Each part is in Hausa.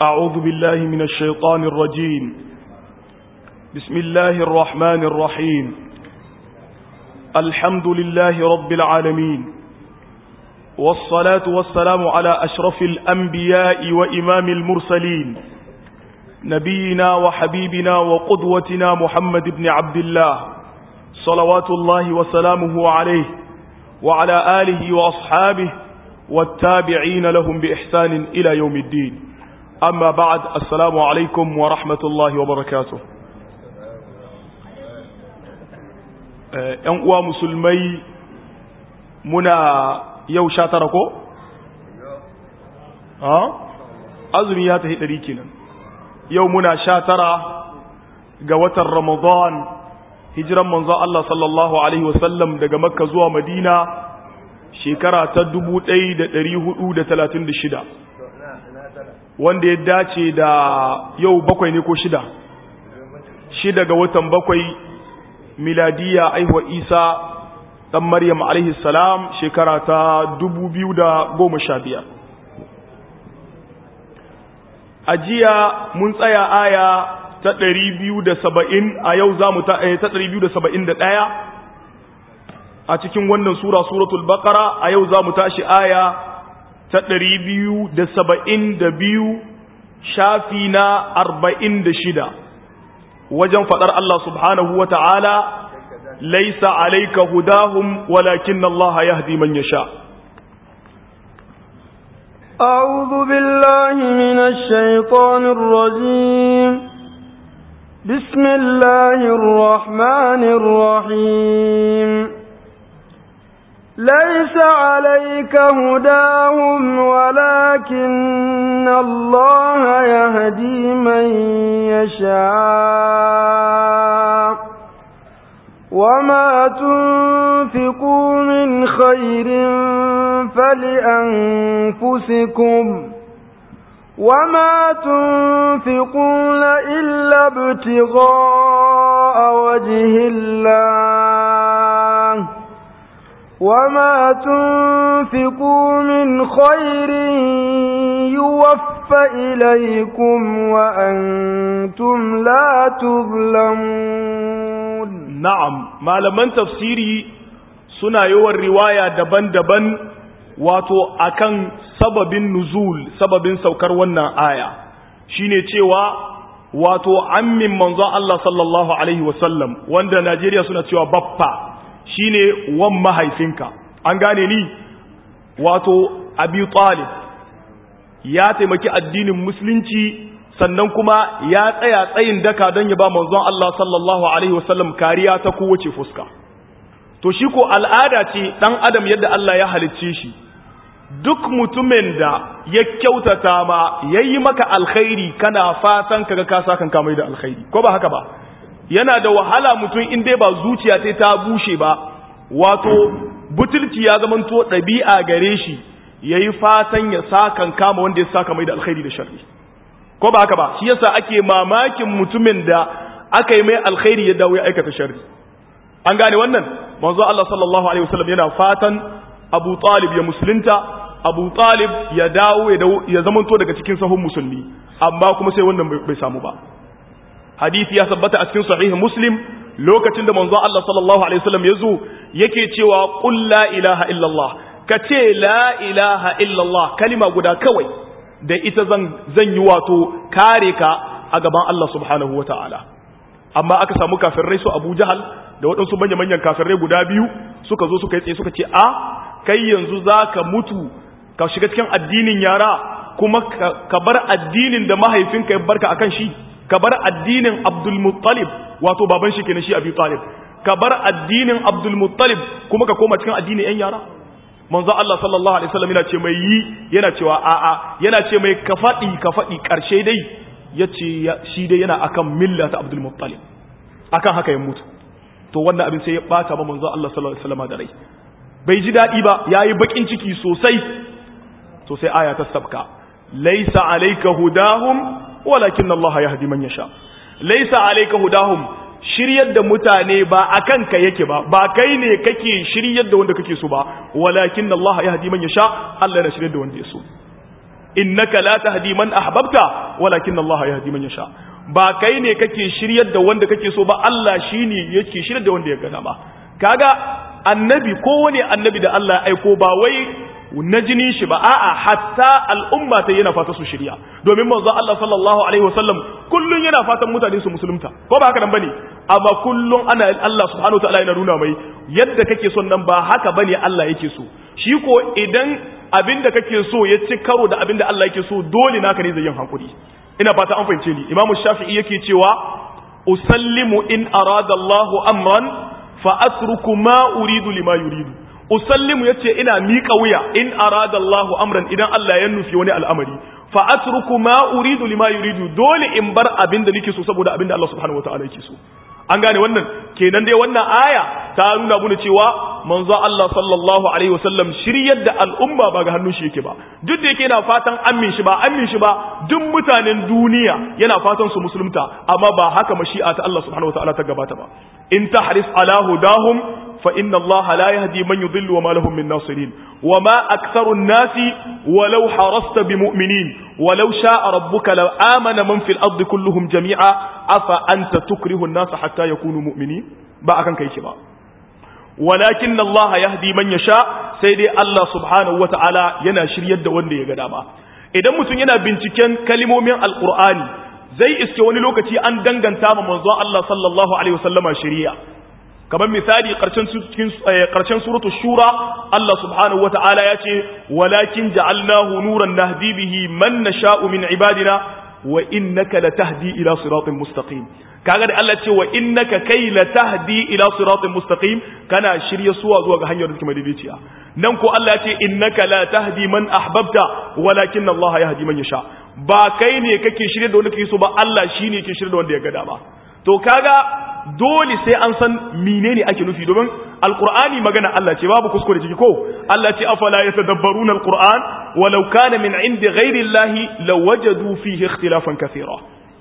أعوذ بالله من الشيطان الرجيم. بسم الله الرحمن الرحيم. الحمد لله رب العالمين، والصلاة والسلام على أشرف الأنبياء وإمام المرسلين، نبينا وحبيبنا وقدوتنا محمد بن عبد الله، صلوات الله وسلامه عليه وعلى آله وأصحابه والتابعين لهم بإحسان إلى يوم الدين. أما بعد، السلام عليكم ورحمة الله وبركاته. ‘yan uwa musulmai, muna yau 19 ko? Azumi ya tafi 100 kenan. Yau muna 19 ga watan Ramadan, hijiran manzo Allah sallallahu Alaihi wasallam daga Makka zuwa Madina shekara ta 1436, wanda ya dace da yau 7 ne ko 6 ga watan 7 miladiya aihuwa Isa dan Maryam alaihi salam shekara ta 2015. ajiya mun tsaya aya ta 270, a yau zamu ta 271 a cikin wannan suratul baqara. A yau zamu tashi aya ta 272 shafi na 46 wajen fadar Allah subhanahu wa ta'ala, laisa alayka hudahum walakinna Allah yahdi man yasha. أعوذ بالله من الشيطان الرجيم. بسم الله الرحمن الرحيم. ليس عليك هداهم ولكن الله يهدي من يشاء وما تنفقوا من خير فلأنفسكم وما تنفقون إلا ابتغاء وجه الله وما تنفقوا من خير يوفى إليكم وأنتم لا تظلمون. نعم، malaman tafsiri suna yawan riwaya daban-daban wato akan sababin nuzul, sababin saukar wannan aya shine cewa wato ammin manzon Allah sallallahu alaihi wasallam, wanda Najeriya suna cewa baffa, shine wan mahaifinka, an gane ni, wato Abi Talib ya taimaki addinin musulunci, sannan kuma ya tsaya tsayin daka don ya ba manzon Allah sallallahu alaihi wasallam kariya ta kowace fuska. To shi ko al'ada ce dan adam yadda Allah ya halicce shi, duk mutumin da ya kyautata ma yayi maka alkhairi kana fatan kaga ka sakan ka mai da alkhairi, ko ba haka ba? Yana da wahala mutum in dai ba zuciya ta bushe ba, wato butulci ya zamanto ɗabi'a gare shi, yayi fatan ya sakan kama wanda ya saka mai da alkhairi da sharri, ko ba haka ba? Shi yasa ake mamakin mutumin da aka yi mai alkhairi ya dawo ya aikata sharri. An gane wannan? Manzo Allah sallallahu alaihi wasallam yana fatan Abu Talib ya musulunta, Abu Talib ya dawo ya zamanto daga cikin sahun musulmi, amma kuma sai wannan bai samu ba. Hadisi ya tabbata a cikin sahih Muslim, lokacin da manzo Allah sallallahu alaihi wasallam yazo yake cewa qul la ilaha illallah, kace la ilaha illallah, kalima guda kawai da ita zan yi wato kare ka a gaban Allah subhanahu wataala. Amma aka samu kafirai su Abu Jahal da waɗansu manyan kafirai guda biyu suka zo suka yi tsaye suka ce, kai yanzu zaka mutu ka shiga cikin addinin yara kuma ka bar addinin da mahaifinka ya barka akan shi, ka bar addinin Abdul Muttalib, wato baban shi kenan shi Abi Talib, ka bar addinin Abdul Muttalib kuma ka koma cikin addinin yan yara. Manzo Allah sallallahu alaihi wasallam yana ce mai yana cewa a'a, yana ce mai ka faɗi karshe dai yace shi dai yana akan millata Abdul Muttalib, akan haka ya mutu. To wannan abin sai ya bata ba manzo Allah sallallahu alaihi wasallam da rai, bai ji dadi ba, yayi bakin ciki sosai. To sai aya ta sabka, laysa alayka hudahum walakin Allah yahdi man yasha. Laysa alayka hudahum, shiryar da mutane ba akan ka yake ba, ba kai ne kake shiryar da wanda kake so ba, walakin Allah yahdi man yasha, Allah yana shiryar da wanda ya so. innaka la tahdi man ahbabta walakin Allah yahdi man yasha. Ba kai ne kake shiryar da wanda kake so ba, Allah shine yake shiryar da wanda ya gada ba. Kaga annabi, kowane annabi da Allah ya aiko ba wai na jinin shi ba, a'a hatta al'umma ta yana fata su shirya, domin manzo Allah sallallahu alaihi wasallam kullun yana fatan mutane su musulunta, ko ba haka nan bane? Amma kullun ana Allah subhanahu wa ta'ala yana nuna mai yadda kake son nan ba haka bane Allah yake so. Shi ko idan abinda kake so ya ci karo da abinda Allah yake so, dole naka ne zai yin hankuri. Ina fata an fahimce ni. Imam Shafi'i yake cewa usallimu in arada Allahu amran fa atruku ma uridu lima yuridu. Usallimu yace ina miƙa wuya in arada Allahu amran, idan Allah ya nufi wani al'amari, fa atruku ma uridu lima yuridu, dole in bar abinda nake so saboda abinda Allah subhanahu wataala yake so. An gane wannan? Kenan dai wannan aya ta nuna mana cewa manzo Allah sallallahu alaihi wasallam shiryar da al'umma ba ga hannun shi yake ba. Duk da yake yana fatan amin shi ba, duk mutanen duniya yana fatan su musulunta, amma ba haka mashi'a ta Allah subhanahu wataala ta gabata ba. In tahris ala hudahum fa inna Allah la yahdi man yudhillu wa ma lahum min nasirin wa ma aktharu an-nasi walau harasta bimu'minin walau sha'a rabbuka la amana man fil ardi kulluhum jami'a afa anta tukrihu an-nasa hatta yakunu mu'minin. Ba akan kai shi ba. Walakin Allah yahdi man yasha, sai dai Allah subhanahu wata'ala yana shiryar da wanda ya ga dama. Idan mutum yana binciken kalimomin alqur'ani, zai iske wani lokaci an danganta ma manzon Allah sallallahu alaihi wasallama shari'a. Kamar misali karshen suratu shura, Allah subhanahu wata'ala ya ce walakin ja'alnahu nuran nahdi bihi man nasha'u min ibadina wa innaka latahdi ila siratin mustaqim. Kaga da Allah ce wa innaka kai latahdi ila siratin mustaqim, kana shirye zuwa ga hanyar da take madaidaiciya. Nan ko Allah ya ce innaka la tahdi man ahbabta walakin Allah yahdi man yasha. Ba kai ne kake shirye da wanda kake so ba, Allah shine yake shirye da wanda ya ga dama. To kaga dole sai an san menene ake nufi, domin alqur'ani magana Allah ce, babu kuskure ciki ko. Allah ce afala yatadabbaruna alqur'an walau kana min indi ghairi llahi lawajadu fihi ikhtilafan kathira.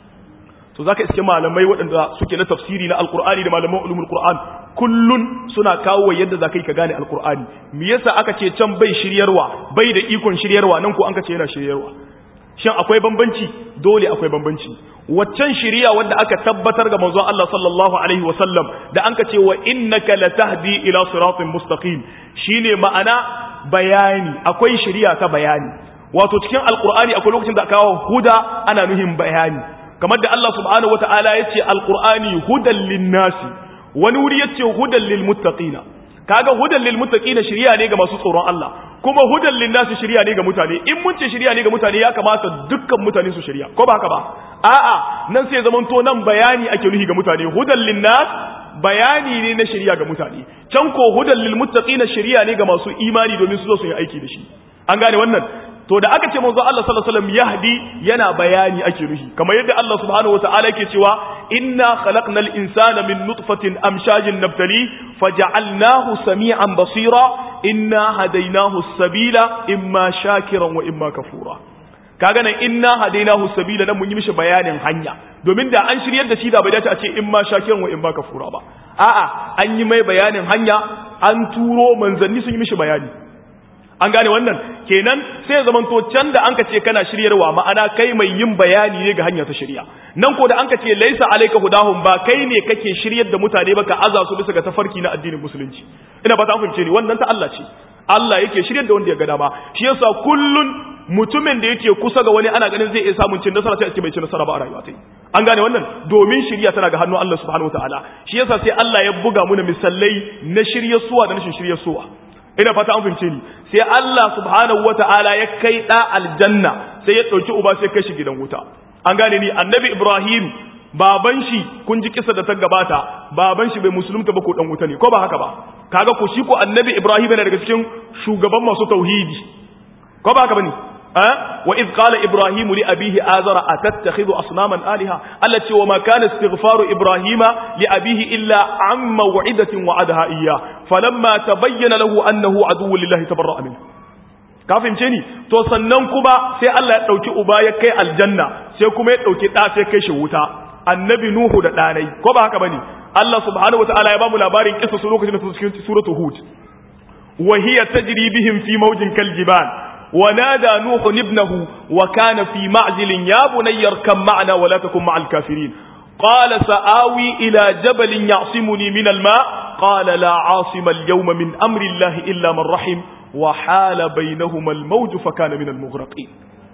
To zaka iske malamai waɗanda suke na tafsiri na alqur'ani da malaman ulumul qur'an kullun suna kawo yadda zaka yi ka gane alqur'ani. Me yasa aka ce can bai shiryarwa, bai da ikon shiryarwa, nan ko an ka ce yana shiryarwa? Shin akwai bambanci? Dole akwai bambanci. Waccan shiriya wanda aka tabbatar ga manzon Allah sallallahu alaihi wasallam da anka ce wa innaka latahdi ila siratin mustaqim, shine ma'ana bayani. Akwai shiriya ta bayani, wato cikin alqur'ani akwai lokacin da aka kawo huda ana nuhin bayani, kamar da Allah subhanahu wataala yace alqur'ani hudan linnasi, wani wuri yace hudan lilmuttaqina. Kaga hudan lilmuttaqina shiriya ne ga masu tsoron Allah, kuma hudan linnasi shiriya ne ga mutane. In mun ce shiriya ne ga mutane, ya kamata dukkan mutane su shiriya, ko ba haka ba? A'a, nan sai zamanto nan bayani ake nuhi ga mutane. Hudan linnas bayani ne na shiriya ga mutane, can ko hudan lilmuttaqina shiriya ne ga masu imani domin su zo su yi aiki da shi. An gane wannan? To da aka ce manzo Allah sallallahu alaihi wasallam yahdi, yana bayani ake nuhi, kamar yadda Allah subhanahu wataala yake cewa inna khalaqnal insana min nutfatin amshajin nabtali faja'alnahu sami'an basira inna hadaynahu as-sabila imma shakiran wa imma kafura. Kaga nan inna hadaynahu as-sabila, nan mun yi mishi bayanin hanya, domin da an shiryar da shi da bai dace a ce imma shakiran wa imma kafura ba. A'a, an yi mai bayanin hanya, an turo manzanni sun yi mishi bayani. An gane wannan? Kenan sai ya zamanto can da anka ce kana shiryarwa, ma'ana kai mai yin bayani ne ga hanya ta shirya. Nan ko da anka ce laisa alayka hudahum, ba kai ne kake shiryar da mutane ba ka aza su bisa ga tafarki na addinin musulunci. Ina ba ta fahimce ni, wannan ta Allah ce. Allah yake shiryar da wanda ya ga dama. Shi yasa kullun mutumin da yake kusa ga wani ana ganin zai iya samun cin nasara, sai ake bai cin nasara ba a rayuwa ta. An gane wannan? Domin shirya tana ga hannun Allah subhanahu wataala. Shi yasa sai Allah ya buga muna misalai na shiryarsuwa da rashin shiryarsuwa. Ina fata an fahimce ni. Sai Allah subhanahu wata'ala ya kai da aljanna, sai ya dauki uba sai kai shi gidan wuta. An gane ni, annabi Ibrahim baban shi, kun ji kisa da ta gabata, baban shi bai musulunta ba ko dan wuta ne, ko ba haka ba? Kaga ko shi ko annabi Ibrahim yana daga cikin shugaban masu tauhidi, ko ba haka bane? wa idh qala ibrahim li abihi azara atattakhidhu asnaman alaha, allati wa ma kana istighfaru ibrahima li abihi illa an maw'idatin wa'adaha iyyah falamma tabayyana lahu annahu aduwwun lillahi tabarra'a minhu. Ka fahimce ni? To sannan kuma sai Allah ya dauki uba ya kai aljanna, sai kuma ya dauki da sai kai shi wuta, annabi nuhu da danai, ko ba haka bane? Allah subhanahu wataala ya ba mu labarin kissa su lokacin da su cikin suratul hud, wa hiya tajri bihim fi mawjin kal jibal ونادى نوح ابنه وكان في معزل يا بني اركب معنا ولا تكن مع الكافرين قال سآوي إلى جبل يعصمني من الماء قال لا عاصم اليوم من أمر الله إلا من رحم وحال بينهما الموج فكان من المغرقين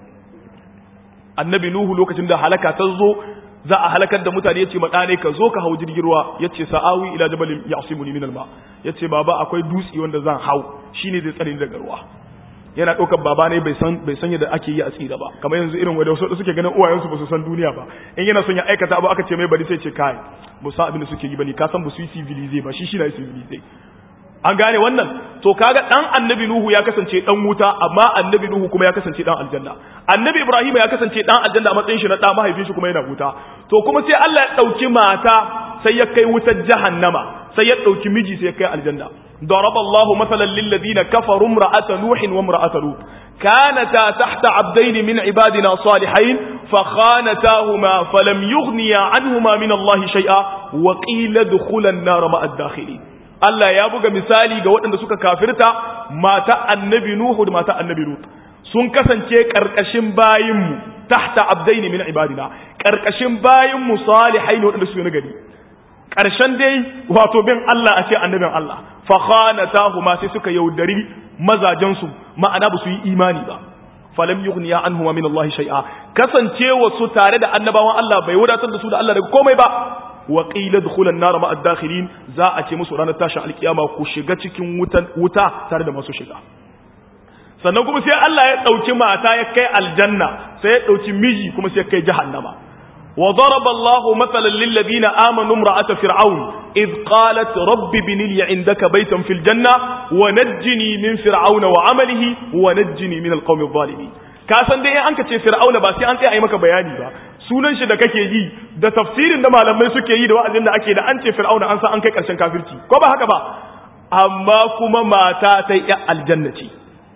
النبي نوح لوكacin da halaka ta zo za a halakar da mutane yace madane ka zo ka hau jirgin ruwa yace sa'awi ila jabalin ya'simuni min alma yace baba akwai dutse wanda zan hau shine zai tsare ni daga ruwa yana ɗaukar baba ne bai san yadda ake yi a tsira ba kamar yanzu irin wanda wasu suke ganin uwayensu ba su san duniya ba in yana son ya aikata abu aka ce mai bari sai ce kai ba sa abin da suke yi bane ka san ba su yi civilize ba shi na civilize an gane wannan to kaga dan annabi nuhu ya kasance dan wuta amma annabi nuhu kuma ya kasance dan aljanna annabi ibrahim ya kasance dan aljanna a matsayin shi na da mahaifin shi kuma yana wuta to kuma sai Allah ya dauki mata sai ya kai wutar jahannama sai ya dauki miji sai ya kai aljanna ضرب الله مثلا للذين كفروا امرأة نوح وامرأة لوط كانتا تحت عبدين من عبادنا صالحين فخانتاهما فلم يغنيا عنهما من الله شيئا وقيل ادخلا النار مع الداخلين Allah ya buga misali ga waɗanda suka kafirta mata annabi Nuhu da mata annabi Lut sun kasance karkashin bayinmu tahta abdaini min ibadina karkashin bayinmu salihain waɗanda su ne gari karshen dai wato bin Allah a ce annabin Allah fa khanatahuma sai suka yaudari mazajen su ma'ana ba su yi imani ba falam yughniya anhuma min Allah shay'a kasancewa su tare da annabawan Allah bai wadatar da su da Allah daga komai ba wa qila dukhulan nar ma'a dakhilin za a ce musu ranar tashin alkiyama ku shiga cikin wuta tare da masu shiga sannan kuma sai Allah ya dauki mata ya kai aljanna sai ya dauki miji kuma sai ya kai jahannama wa daraba Allahu mathalan lil ladina amanu imra'ata fir'aun id qalat rabbi ibn li 'indaka baytan fil janna wa najjini min fir'auna wa 'amalihi wa najjini min alqawmi adh-dhalimin ka san dai an ka ce fir'auna ba sai an tsaya yi maka bayani ba sunan shi da kake yi da tafsirin da malamai suke yi da wa'azin da ake da an ce fir'auna an san an kai karshen kafirci ko ba haka ba amma kuma mata ta yi aljanna ce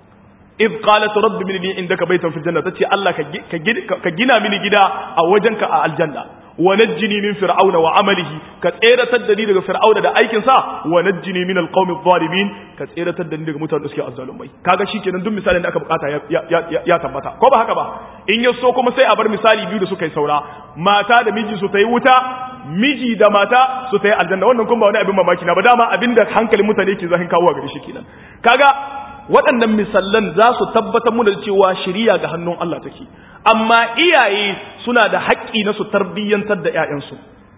id qalat rabbi min li indaka baytan fil janna tace Allah ka gina mini gida a wajenka a aljanna wa najjini min fir'auna wa amalihi ka tseratar da ni daga fir'auna da aikin sa wa najjini min alqawmi adh-dhalimin ka tseratar da ni daga mutanen da suke azzalumai kaga shikenan duk misalin da aka bukata ya tabbata ko ba haka ba in ya so kuma sai a bar misali biyu da suka yi saura mata da miji su tayi wuta miji da mata su tayi aljanna wannan kuma ba wani abin mamaki na ba dama abinda hankalin mutane ke zahin kawo gare shi kenan kaga waɗannan misallan za su tabbatar mu da cewa shari'a ga hannun Allah take amma iyaye suna da haƙƙi na su tarbiyyantar da ƴaƴansu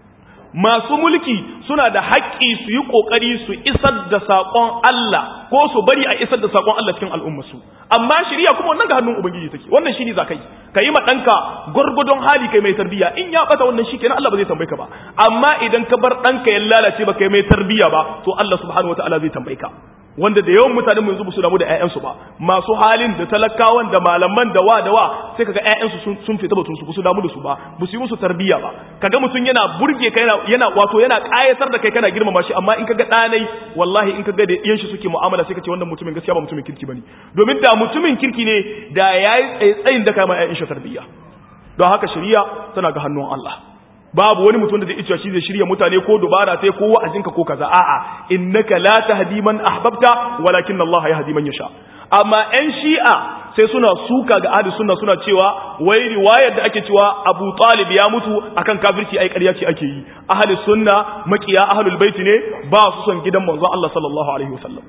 masu mulki suna da haƙƙi su yi ƙoƙari su isar da saƙon Allah ko su bari a isar da saƙon Allah cikin al'ummarsu amma shari'a kuma wannan ga hannun ubangiji take wannan shine zakai kai ma danka gurgudun hali kai mai tarbiyya in ya bata wannan shikenan Allah ba zai tambaye ka ba amma idan ka bar danka ya lalace ba kai mai tarbiyya ba to Allah subhanahu wataala zai tambaye ka wanda da yawan mutanen mu yanzu ba su damu da ƴaƴansu ba masu halin da talakawan da malaman da wa sai kaga ƴaƴansu sun fita batun su damu da su ba ba su yi musu tarbiyya ba kaga mutun yana burge kai yana wato yana kayatar da kai kana girmama shi amma in kaga ɗanai wallahi in kaga da iyan shi suke mu'amala sai ka ce wannan mutumin gaskiya ba mutumin kirki bane domin da mutumin kirki ne da yayi tsayin da kai ma ƴaƴan shi tarbiyya don haka shari'a tana ga hannun Allah babu wani mutum da zai ita shi zai shirya mutane ko dubara sai ko wa'azinka ko kaza a'a innaka la tahdi man ahbabta walakin Allah yahdi man yasha amma ɗan shi'a sai suna suka ga ahli sunna suna cewa wai riwayar da ake cewa Abu Talib ya mutu akan kafirci ai ƙarya ce ake yi ahli sunna makiya ahlul bait ne ba su son gidan manzon Allah sallallahu alaihi wasallam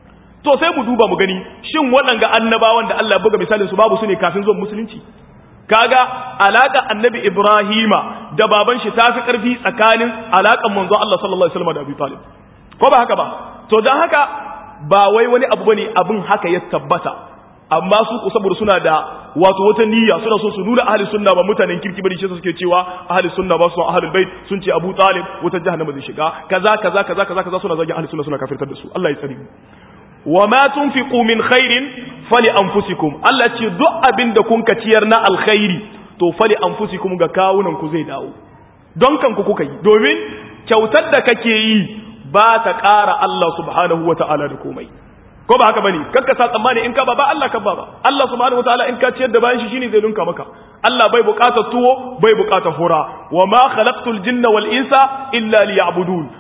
to sai mu duba mu gani shin waɗanga annabawan da Allah ya buga misalin su babu su ne kafin zuwan musulunci kaga alaka annabi Ibrahima da baban shi tafi karfi tsakanin alakan manzo Allah sallallahu alaihi wasallam da Abi Talib ko ba haka ba to dan haka ba wai wani abu bane abin haka ya tabbata amma su saboda suna da wato wata niyya suna so su nuna ahli sunna ba mutanen kirki bane shi suke cewa ahli sunna ba su ahlul bait sun ce Abu Talib wata jahannama zai shiga kaza suna zagin ahli sunna suna kafirtar da su Allah ya tsare mu wa ma tunfiqu min khairin fali anfusikum Allah ce duk abin da kun ciyar na alkhairi to fali anfusikum ga kawunan ku zai dawo don kanku kuka yi domin kyautar da kake yi ba ta ƙara Allah subhanahu wata'ala da komai ko ba haka bane kakka sa tsammani in ka ba Allah ka ba Allah subhanahu wata'ala in ka ciyar da bayan shi shine zai lunka maka Allah bai buƙatar tuwo bai buƙatar hura wa ma khalaqtul jinna wal insa illa liya'budun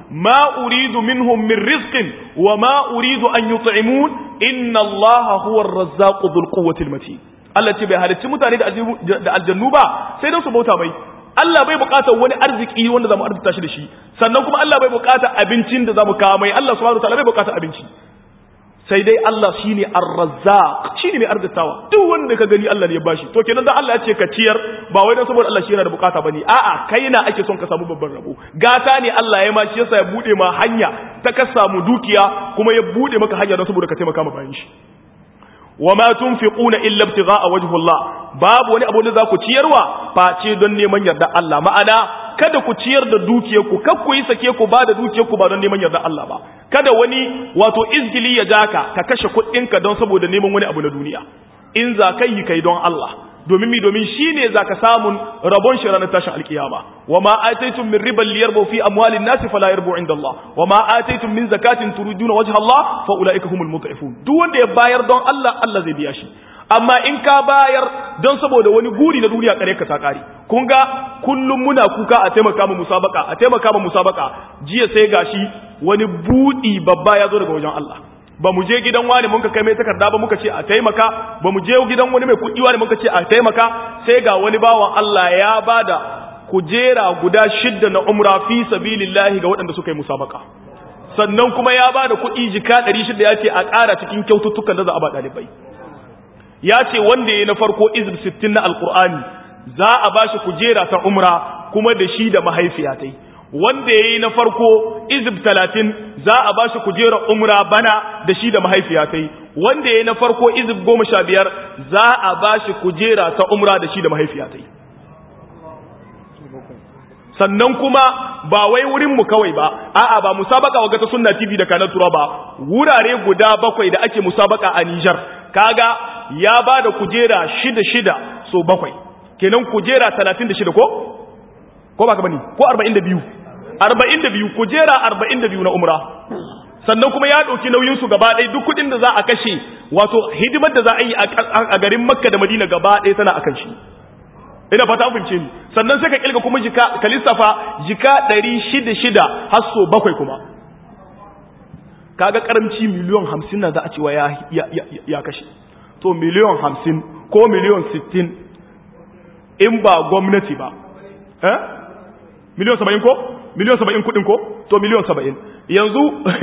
ma uridu minhum min rizqin wa ma uridu an yut'imun inna Allaha huwa ar-razzaqu dhul quwwati al-matin Allah ce bai halicci mutane da aljannu ba sai dan su bauta mai Allah bai bukatar wani arziki wanda zamu arzuta shi da shi sannan kuma Allah bai bukatar abincin da zamu kawo mai Allah subhanahu wataala bai bukatar abinci sai dai Allah shine ar-razzaq shine mai arzikawa duk wanda ka gani Allah ne ya bashi to kenan dan Allah ya ce ka ciyar ba wai dan saboda Allah shi yana da bukata bane a'a kai na ake son ka samu babban rabo gata ne Allah ya ma shi yasa ya bude ma hanya ta ka samu dukiya kuma ya bude maka hanya don saboda ka taimaka ma bayin shi wama tunfiquna illa ibtigha'a wajhillah babu wani abu da za ku ciyarwa face don neman yarda Allah ma'ana kada ku ciyar da dukiyarku kar ku yi sake ku ba da dukiyarku ba don neman yarda Allah ba kada wani wato izgili ya jaka ka kashe kuɗinka don saboda neman wani abu na duniya in za ka yi kai don Allah domin shine zaka samun rabon shi ranar tashin alkiyama wama ataytum min riban liyarbu fi amwalin nas fala yarbu inda Allah wama ataytum min zakatin turiduna wajha Allah fa ulaika humul mut'ifun duk wanda ya bayar don Allah Allah zai biya shi amma in ka bayar don saboda wani guri na duniya kare ka ta kare kun ga kullum muna kuka a taimaka mu musabaka jiya sai gashi wani budi babba ya zo daga wajen Allah ba mu je gidan wani mun ka kai mai takarda ba muka ce a taimaka ba mu je gidan wani mai kuɗi wani muka ce a taimaka sai ga wani bawan Allah ya bada kujera guda 6 na umra fi sabilillahi ga waɗanda suka yi musabaka sannan kuma ya bada kuɗi jika 600 ya ce a ƙara cikin kyaututtukan da za a ba ɗalibai ya ce wanda ya na farko izib 60 na alkur'ani za a ba shi kujera ta umra kuma da shi da mahaifiyatai wanda ya yi na farko izib 30 za a ba shi kujera umra bana da shi da mahaifiyatai wanda ya yi na farko izib 15 za a ba shi kujera ta umra da shi da mahaifiyatai sannan kuma ba wai wurinmu kawai ba a'a ba musabaka waga ta sunna tv da kanan tura ba wurare guda 7 da ake musabaka a Niger kaga ya ba da kujera 6 so 7 kenan kujera 36 ko ba ka bane ko 42 kujera 42 na umra sannan kuma ya dauki nauyin su gaba ɗaya duk kudin da za a kashe wato hidimar da za a yi a garin Makka da Madina gaba ɗaya tana akan shi ina fata an fince ni sannan sai ka kilga kuma jika ka lissafa jika 600 har so 7 kuma kaga karamci miliyan 50 na za a cewa ya kashe to miliyan 50 ko miliyan 60 in ba gwamnati ba miliyan 70 ko miliyan 70 kudin ko to miliyan 70 yanzu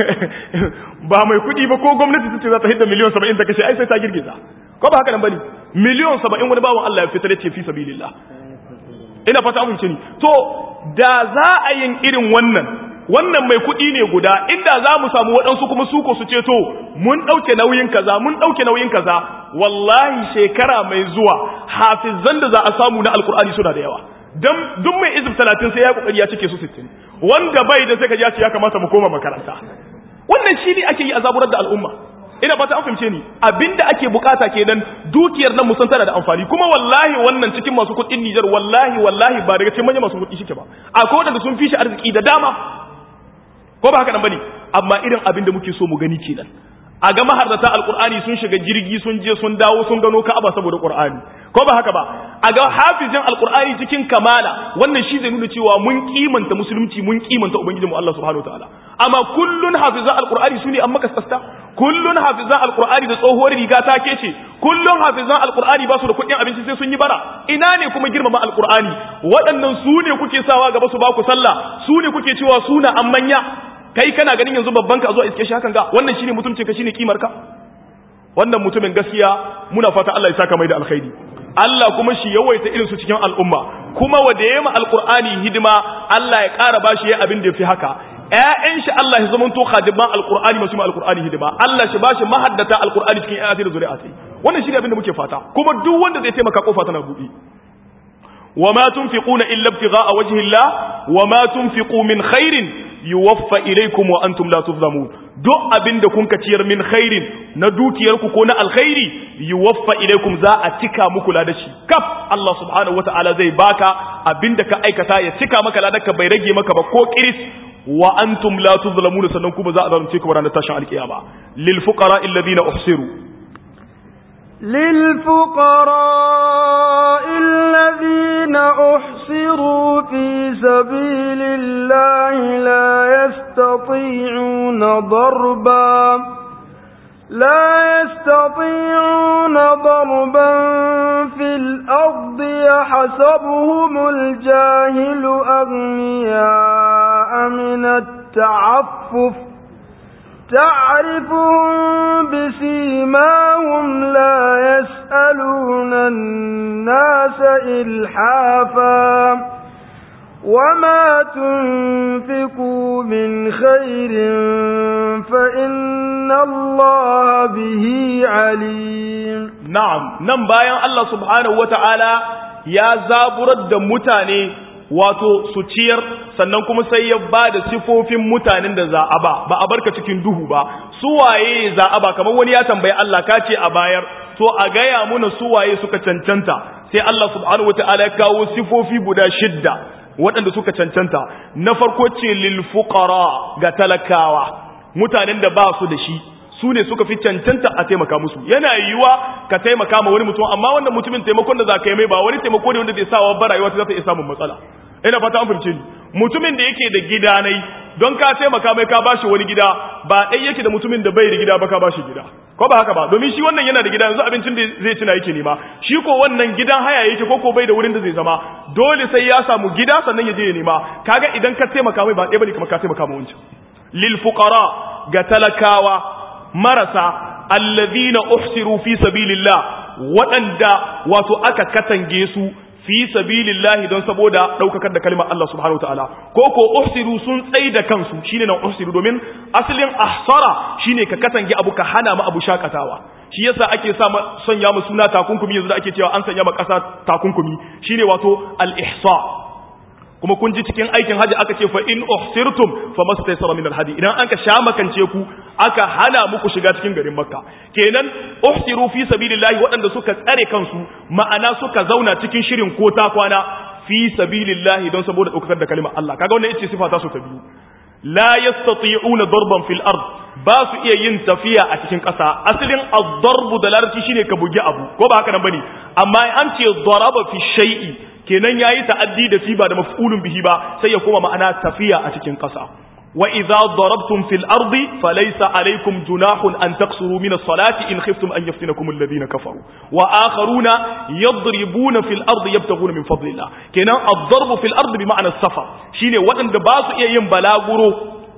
ba mai kudi ba ko gwamnati ta ce za ta hidda miliyan 70 ta kashe ai sai ta girgiza ko ba haka nan bane miliyan 70 wani bawon Allah ya fitar ya ce fi sabilillah ina fata mun ce ni to da za a yin irin wannan mai kuɗi ne guda inda za mu samu waɗansu kuma suko su ce to mun ɗauke nauyin kaza wallahi shekara mai zuwa hafizan da za a samu na alkur'ani suna da yawa dan duk mai izib 30 sai ya kokari ya cike su 60 wanda bai da sai ka ji ya kamata mu koma makaranta wannan shi ne ake yi a zaburar da al'umma ina fata an fahimce ni abinda ake bukata kenan dukiyar nan musan tana da amfani kuma wallahi wannan cikin masu kuɗin Niger wallahi ba daga cikin manyan masu kuɗi shike ba akwai wanda sun fi shi arziki da dama ko ba haka nan bane amma irin abin da muke so mu gani kenan a ga maharrata alqur'ani sun shiga jirgi sun je sun dawo sun gano Ka'aba saboda qur'ani ko ba haka ba a ga hafizin alqur'ani cikin kamala wannan shi zai nuna cewa mun kimanta musulunci mun kimanta ubangijinmu Allah subhanahu wataala amma kullun hafizan alqur'ani sune an maka sasta kullun hafizan alqur'ani da tsohuwar riga ta kece kullun hafizan alqur'ani ba su da kuɗin abinci sai sun yi bara ina ne kuma girmama alqur'ani waɗannan su ne kuke sawa gaba su ba ku sallah su ne kuke cewa suna an manya kai kana ganin yanzu babban ka zo a iske shi hakan ga wannan shine mutumcin ka shine kimar ka wannan mutumin gaskiya muna fata Allah ya saka mai da alkhairi Allah kuma shi yawaita irin su cikin al'umma kuma wanda yayi ma alqur'ani hidima Allah ya ƙara bashi yayin abin da yafi haka ƴaƴan shi Allah ya zama to khadiman alqur'ani masu ma alqur'ani hidima Allah shi bashi mahaddata alqur'ani cikin ƴaƴa da zuri'atai wannan shine abin da muke fata kuma duk wanda zai taimaka kofa tana buɗe وما تنفقون إلا ابتغاء وجه الله وما تنفقوا من خير يوفى إليكم وأنتم لا تظلمون duk abin da kun kaciyar min khairin na dukiyarku ko na alkhairi yuwaffa ilaikum za a cika muku ladashi kaf Allah subhanahu wataala zai baka abin da ka aikata ya cika maka ladarka bai rage maka ba ko kiris wa antum la tuzlamuna sannan kuma za a zalunce ku ranar tashin alkiyama lil fuqara alladhina uhsiru للفقراء الذين أحصروا في سبيل الله لا يستطيعون ضربا في الأرض يحسبهم الجاهل أغنياء من التعفف تعرفهم بسيماهم لا يسألون الناس إلحافا وما تنفقوا من خير فإن الله به عليم. نعم bayan Allah subhanahu wata'ala ya zaburar da mutane wato su ciyar sannan kuma sai ya ba da sifofin mutanen da za a ba a barka cikin duhu ba, su waye za a ba, kamar wani ya tambayi Allah ka ce a bayar to a gaya muna su waye suka cancanta, sai Allah subhanahu wata'ala ya kawo sifofi guda 6 waɗanda suka cancanta. Na farko ce lil fuqara, ga talakawa, mutanen da ba su da shi su ne suka fi cancanta a taimaka musu. Yana yiwuwa ka taimaka ma wani mutum, amma wannan mutumin taimakon da za ka yi mai ba wani taimako ne wanda zai sa wa rayuwa ta za ta iya samun matsala. Ina fata an fahimce ni. Mutumin da yake da gida nai don ka taimaka mai ka bashi wani gida ba ɗai yake da mutumin da bai da gida ba ka bashi gida, ko ba haka ba, domin shi wannan yana da gida yanzu abincin da zai ci na yake nema, shi ko wannan gidan haya yake ko bai da wurin da zai zama, dole sai ya samu gida sannan ya je ya nema. Kaga idan ka taimaka mai ba ɗaya bane kamar ka taimaka ma wancan. Lil fuqara, ga talakawa marasa, alladhina uhsiru fi sabilillah, waɗanda wato aka katange su fi sabilillahi don saboda daukakar da kalmar Allah subhanahu wataala, ko uhsiru sun tsai da kansu, shine nan uhsiru, domin asalin ahsara shine ka katange abu ka hana mu abu shakatawa. Shi yasa ake sanya mu suna takunkumi yanzu da ake cewa an sanya ma kasa takunkumi, shine wato al-ihsa. Kuma kun ji cikin aikin haji aka ce fa in uhsirtum famastaysara min al-hadi, idan aka sha makance ku aka hana muku shiga cikin garin Makka, kenan uhsiru fi sabilillahi, waɗanda suka tsare kansu, ma'ana suka zauna cikin shirin ko ta kwana fi sabilillahi don saboda daukar da kalmar Allah. Kaga wannan ita sifa ta su ta biyu. La yastati'una darban fil ard, ba su iya yin tafiya a cikin ƙasa. Asalin ad-darbu da larabci shine ka bugi abu, ko ba haka nan bane, amma an ce daraba fi shay'i, kenan yayi ta'addi da fi ba da maf'ulun bihi ba, sai ya koma ma'ana tafiya a cikin ƙasa. wa idza darabtum fil ardi falaysa alaykum junahun an taqsuru min as-salati in khiftum an yaftinakum alladhina kafaru wa akharuna yadribuna fil ardi yabtaghuna min fadlillah. kenan ad-darbu fil ardi bi ma'ana as-safar, shine waɗanda ba su iya yin balaguro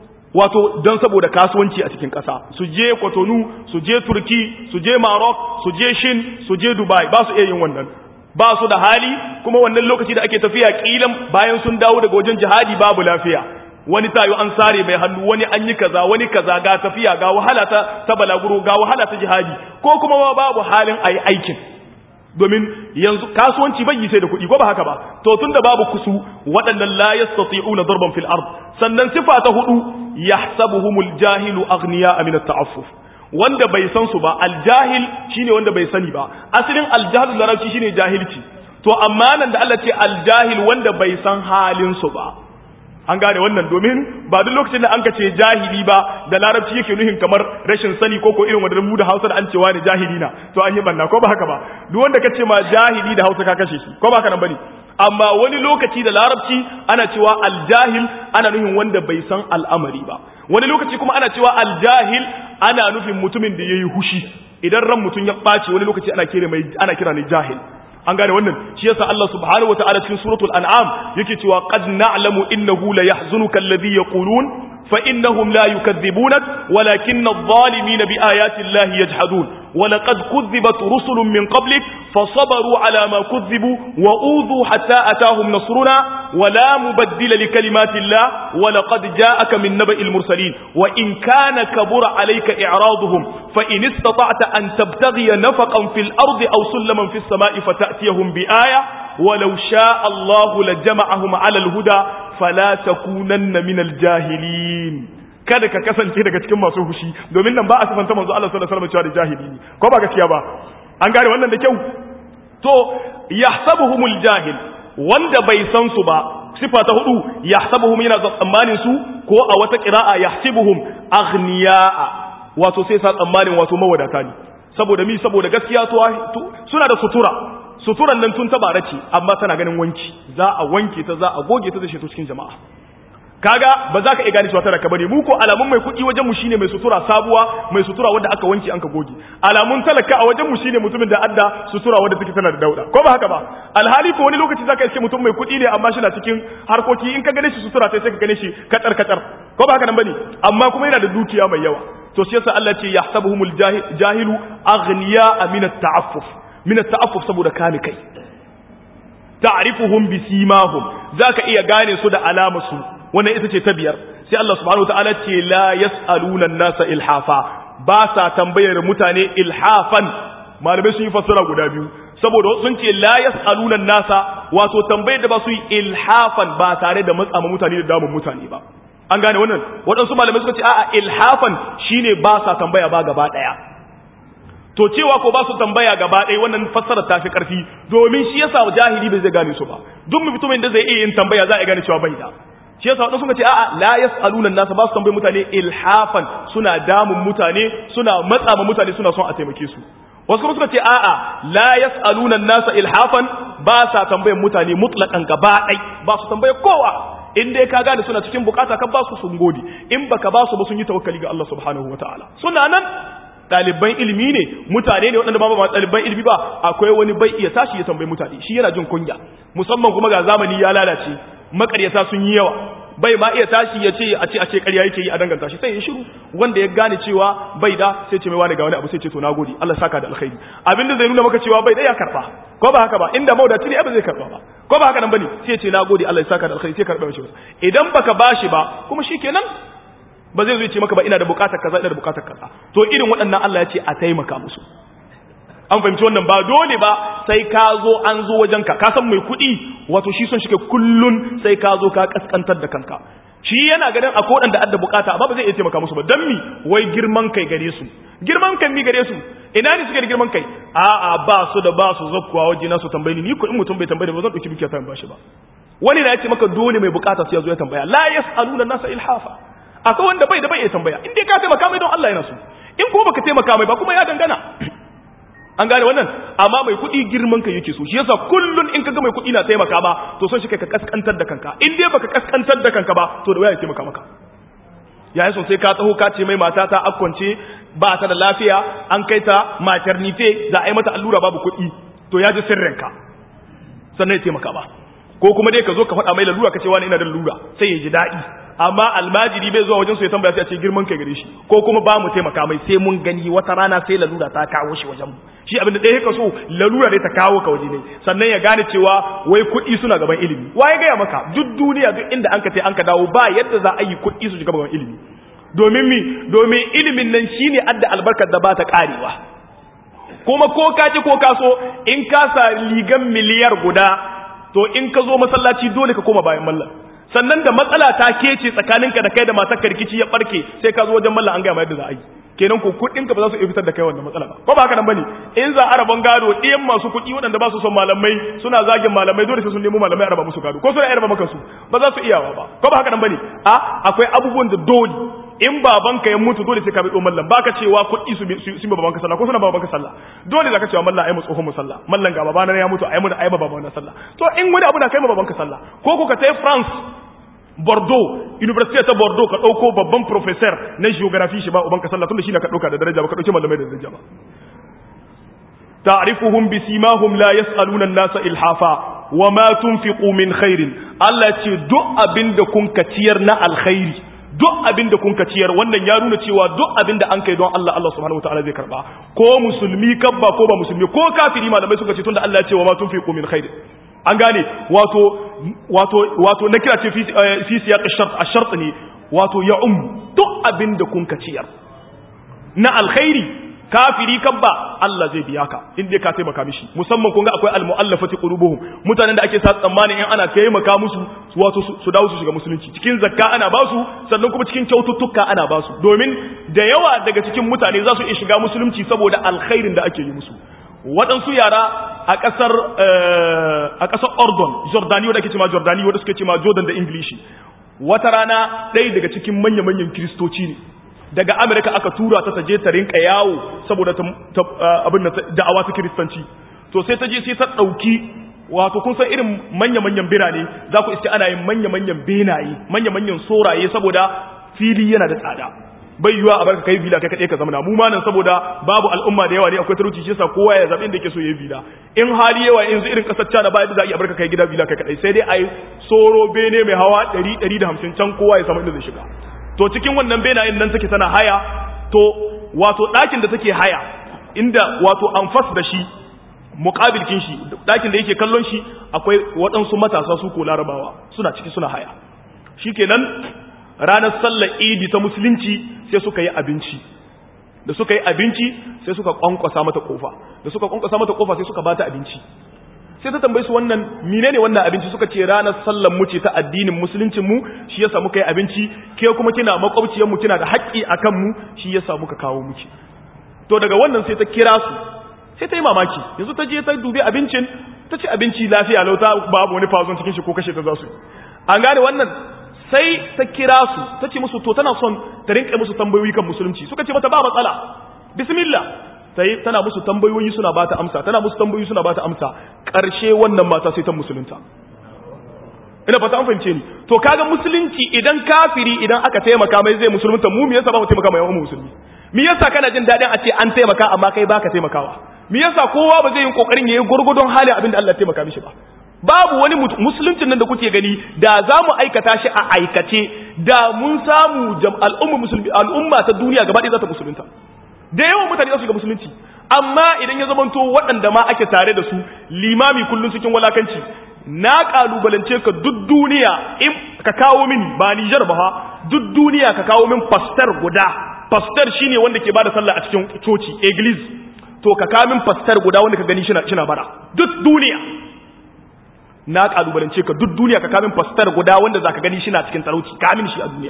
wato don saboda kasuwanci a cikin ƙasa, su je Cotonou, su je Turki, su je Maroc, su je Shin, su je Dubai, ba su iya yin wannan, ba su da hali. Kuma wannan lokaci da ake tafiya kilan bayan sun dawo daga wajen jihadi babu lafiya, wani tayo an sare mai hannu, wani an yi kaza, wani kaza, ga tafiya, ga wahala ta balaguro, ga wahala ta jihadi, ko kuma babu halin ayi aikin, domin yanzu kasuwanci bai yi sai da kuɗi, ko ba haka ba. To tunda babu kusu, waɗannan la yastati'una darban fil ard. Sannan sifa ta hudu, yahsabuhumul jahilu aghniya min at-ta'affuf, wanda bai san su ba. Aljahil shine wanda bai sani ba, asalin aljahil larabci shine jahilci. To amma nan da Allah ce aljahil, wanda bai san halin su ba, an gane wannan, domin ba duk lokacin da an ka ce jahili ba da larabci yake nuhin kamar rashin sani ko irin wanda mu da Hausa da an cewa ne jahili na, to an yi banna, ko ba haka ba. Duk wanda ka ce ma jahili da Hausa ka kashe shi, ko ba haka nan bane. Amma wani lokaci da larabci ana cewa aljahil ana nufin wanda bai san al'amari ba, wani lokaci kuma ana cewa aljahil ana nufin mutumin da yayi hushi, idan ran mutum ya ɓaci wani lokaci ana kira ne jahil. An gane wannan, shi yasa Allah subhanahu wataala cikin suratul an'am yake cewa qad na'lamu innahu la yahzunuka alladhi yaqulun fa innahum la yukaththibunak walakinna adh-dhalimina biayati llahi yajhadun wa laqad kuththibat rusulun min qablik fasabaru ala ma kutthibu wa udhu hatta atahum nasruna wa la mubaddila likalimati llah wa laqad ja'aka min naba'il mursalin wa in kana kabura alayka i'raduhum fa in istata'ta an tabtaghiya nafaqan fil ardi aw sulaman fis sama'i fata'tiyahum bi aya ولو شاء الله لجمعهم على الهدى فلا تكونن من الجاهلين. kada ka kasance daga cikin masu fushi, domin nan ba a sifanta manzo Allah sallallahu alaihi wasallam cewa da jahili ne, ko ba gaskiya ba. An gane wannan da kyau. To yahsabuhumul jahil, wanda bai san su ba, sifa ta hudu, yahsabuhum yana tsammanin su, ko a wata qira'a yahsibuhum aghniya, wato sai sa tsammanin wato mawadata ne, saboda mi saboda gaskiya suna da suturan nan tun tabara ce amma tana ganin wanki za a wanke ta za a goge ta da shi cikin jama'a kaga ba za ka iya gane cewa talaka bane mu ko alamun mai kuɗi wajen mu shine mai sutura sabuwa mai sutura wanda aka wanke an ka goge alamun talaka a wajen mu shine mutumin da adda sutura wanda take tana da dauda ko ba haka ba alhali ko wani lokaci zaka iske mutum mai kuɗi ne amma shi na cikin harkoki in ka gane shi sutura sai ka gane shi katsar ko ba haka nan bane amma kuma yana da dukiya mai yawa to shi yasa Allah ce yahsabuhumul jahilu aghniya min at-ta'affuf saboda kame kai ta'rifuhum bisimahum zaka iya gane su da alamarsu wannan ita ce ta biyar sai Allah subhanahu wataala ce la yasaluna an-nasa ilhafa ba sa tambayar mutane ilhafan malamai sun yi fassara guda biyu saboda sun ce la yasaluna an-nasa wato tambayar da ba su yi ilhafan ba tare da matsama mutane da damun mutane ba an gane wannan waɗansu malamai suka ce a'a ilhafan shine ba sa tambaya ba gaba daya to cewa ko ba su tambaya gaba ɗaya wannan fassara ta fi ƙarfi domin shi yasa jahili bai zai gane su ba duk mutumin da zai iya yin tambaya za a gane cewa bai da shi yasa wadanda suka ce a'a la yasaluna an-nas ba su tambaye mutane ilhafan suna damun mutane suna matsa ma mutane suna son a taimake su wasu kuma suka ce a'a la yasaluna an-nas ilhafan ba sa tambayen mutane mutlaqan gaba ɗaya ba su tambaye kowa in dai ka gane suna cikin bukata ka ba su sun gode in baka ba su ba sun yi tawakkali ga Allah subhanahu wataala suna nan ɗaliban ilimi ne mutane ne waɗanda ba ɗaliban ilimi ba akwai wani bai iya tashi ya tambayi mutane shi yana jin kunya musamman kuma ga zamani ya lalace makaryata sun yi yawa bai ma iya tashi ya ce a ce ƙarya yake yi a danganta shi sai ya shiru wanda ya gane cewa bai da sai ce mai wani ga wani abu sai ce to nagode Allah saka da alkhairi abinda zai nuna maka cewa bai da ya karba ko ba haka ba inda maudaci ne ba zai karba ba ko ba haka nan bane sai ya ce nagode Allah ya saka da alkhairi sai karba mishi idan baka bashi ba kuma shikenan ba zai zo ce maka ba ina da bukatar kaza ina da bukatar kaza to irin waɗannan Allah ya ce a taimaka musu an fahimci wannan ba dole ba sai ka zo an zo wajenka ka san mai kuɗi wato shi son shike kullun sai ka zo ka kaskantar da kanka shi yana ganin a kodan da adda bukata amma ba zai iya taimaka musu ba dan mi wai girman kai gare su girman kan mi gare su ina ne suke da girman kai a'a ba su zakkuwa waje na su tambaye ni ko in mutum bai tambaye ba zan dauki dukiya ta ba shi ba wani na yace maka dole mai bukata sai ya zo ya tambaya la yasaluna nasa ilhafa akwai wanda bai da bai iya tambaya in dai ka taimaka mai don Allah yana so in ko baka taimaka mai ba kuma ya dangana an gane wannan amma mai kuɗi girman kai yake so shi yasa kullun in kaga mai kuɗi na taimaka ba to son shi kai ka kaskantar da kanka in dai baka kaskantar da kanka ba to da waya ya taimaka maka yayin son sai ka taho ka ce mai mata ta akkwance ba ta da lafiya an kai ta maternity za a yi mata allura babu kuɗi to ya ji sirrinka sannan ya taimaka ba ko kuma dai ka zo ka faɗa mai lalura ka ce wani ina da lalura sai ya ji daɗi amma almajiri bai zuwa wajen su ya tambaya sai a ce girman kai gare shi ko kuma ba mu taimaka mai sai mun gani wata rana sai lalura ta kawo shi wajen mu shi abinda ɗaya ka so lalura dai ta kawo ka waje ne sannan ya gane cewa wai kuɗi suna gaban ilimi waye gaya maka duk duniya duk inda an ka tai an ka dawo ba yadda za a yi kuɗi su shiga gaban ilimi domin ilimin nan shine adda albarkar da ba ta karewa kuma ko ka ci ko ka so in ka sa ligan miliyar guda to in ka zo masallaci dole ka koma bayan mallam sannan da matsala ta kece tsakaninka da kai da matar rikici ya barke sai ka zo wajen mallam an ga yadda za a yi kenan ko kudin ka ba za su iya fitar da kai wannan matsala ba ko ba haka nan bane in za a raban gado ɗiyan masu kuɗi waɗanda ba su son malamai suna zagin malamai dole sai sun nemo malamai a raba musu gado ko suna raba maka su ba za su iyawa ba ko ba haka nan bane akwai abubuwan da dole in babanka ya mutu dole sai ka bi do mallam baka cewa kuɗi su ba babanka sallah ko suna babanka sallah dole zaka cewa mallam ai mu tsohon mu sallah mallam ga babana ya mutu ai mu da ai babana sallah to in wani abu na kai ma babanka sallah ko ka tai France Bordeaux university ta Bordeaux ka dauko babban professor na geography shi ba ubanka sallah tunda shi ne ka dauka da daraja ba ka dauki mallamai da daraja ba ta'rifuhum bisimahum la yas'aluna an-nasa ilhafa wama tunfiqu min khairin Allah ce duk abinda kun ka ciyar na alkhairi duk abinda kun ka ciyar wannan ya nuna cewa duk abinda an kai don Allah subhanahu wataala zai karba ko musulmi kabba ko ba musulmi ko kafiri malamai suka ce tunda Allah ya ce wama tunfiqu min khairin an gane wato na kira ce fi siyaq ash-shart ne wato ya duk abinda kun ka ciyar na alkhairi kafiri kabba Allah zai biya ka in dai ka taimaka mishi musamman kun ga akwai al-mu'allafati qulubuhum mutanen da ake sa tsammani in ana taimaka musu wato su dawo su shiga musulunci cikin zakka ana ba su sannan kuma cikin kyaututtuka ana ba su domin da yawa daga cikin mutane za su iya shiga musulunci saboda alkhairin da ake yi musu waɗansu yara a ƙasar Ordon Jordani wadda ake cema Jordani wadda suke cema Jordan da Ingilishi wata rana ɗaya daga cikin manya-manyan kiristoci ne daga Amerika aka tura ta je ta rinka yawo saboda abin da da'awa ta kiristanci. To sai ta je sai ta ɗauki, wato kun san irin manya-manyan birane za ku iske ana yin manya-manyan benaye, manya-manyan soraye saboda fili yana da tsada. Bai yiwa a barka kai villa kai kaɗai ka zamana. Mu ma nan saboda babu al'umma da yawa ne akwai talauci shi yasa kowa ya zaɓi inda yake so ya yi villa. In hali yawa yanzu irin ƙasar China ba yadda za a iya barka kai gida villa kai kaɗai, sai dai a yi soro bene mai hawa 100-150 can kowa ya samu inda zai shiga. To cikin wannan benayen nan take tana haya, to wato ɗakin da take haya inda wato anfas da shi muƙabilkin shi ɗakin da yake kallon shi akwai waɗansu matasa su ko larabawa suna ciki suna haya. Shikenan ranar sallar idi ta musulunci sai suka yi abinci, da suka yi abinci sai suka kwankwasa mata kofa, da suka kwankwasa mata kofa sai suka bata abinci. Sai ta tambaye su wannan menene wannan abinci, suka ce ranar sallar mu ce ta addinin musuluncin mu shi yasa muka yi abinci, ke kuma kina makwabciyar mu kina da haƙƙi akan mu shi yasa muka kawo miki. To daga wannan sai ta kira su, sai ta yi mamaki, yanzu ta je ta dubi abincin, ta ci abinci lafiya lau, ta babu wani fazon cikin shi ko kashe ta za su. An gane wannan, sai ta kira su ta ce musu to tana son ta rinka musu tambayoyi kan musulunci. Suka ce mata ba matsala, bismillah. Sai tana musu tambayoyi suna bata amsa, tana musu tambayoyi suna bata amsa. Ƙarshe wannan mata sai ta musulunta. Ina fata an fahimce ni. To kaga musulunci idan kafiri idan aka taimaka mai zai musulunta, mu me yasa ba mu taimaka mai yawan musulmi? Me yasa kana jin dadin a ce an taimaka amma kai baka taimakawa? Me yasa kowa ba zai yi kokarin yayi gurgudun hali abinda Allah ya taimaka mishi ba? Babu wani musuluncin nan da kuke gani da za mu aikata shi a aikace da mun samu al'umma ta duniya gaba ɗaya za ta musulunta. Da yawan mutane za su ga musulunci, amma idan ya zamanto waɗanda ma ake tare da su limami kullum cikin walakanci, na ƙalubalance ka duk duniya in ka kawo mini ba Nijar ba, duk duniya ka kawo min pastor guda. Pastor shine wanda ke bada sallah a cikin coci, église. To ka kawo min pastor guda wanda ka gani shi na bara. Duk duniya. Na kalubalance ka duk duniya ka kamin pastor guda wanda zaka gani shi na cikin talauci, kamin shi a duniya.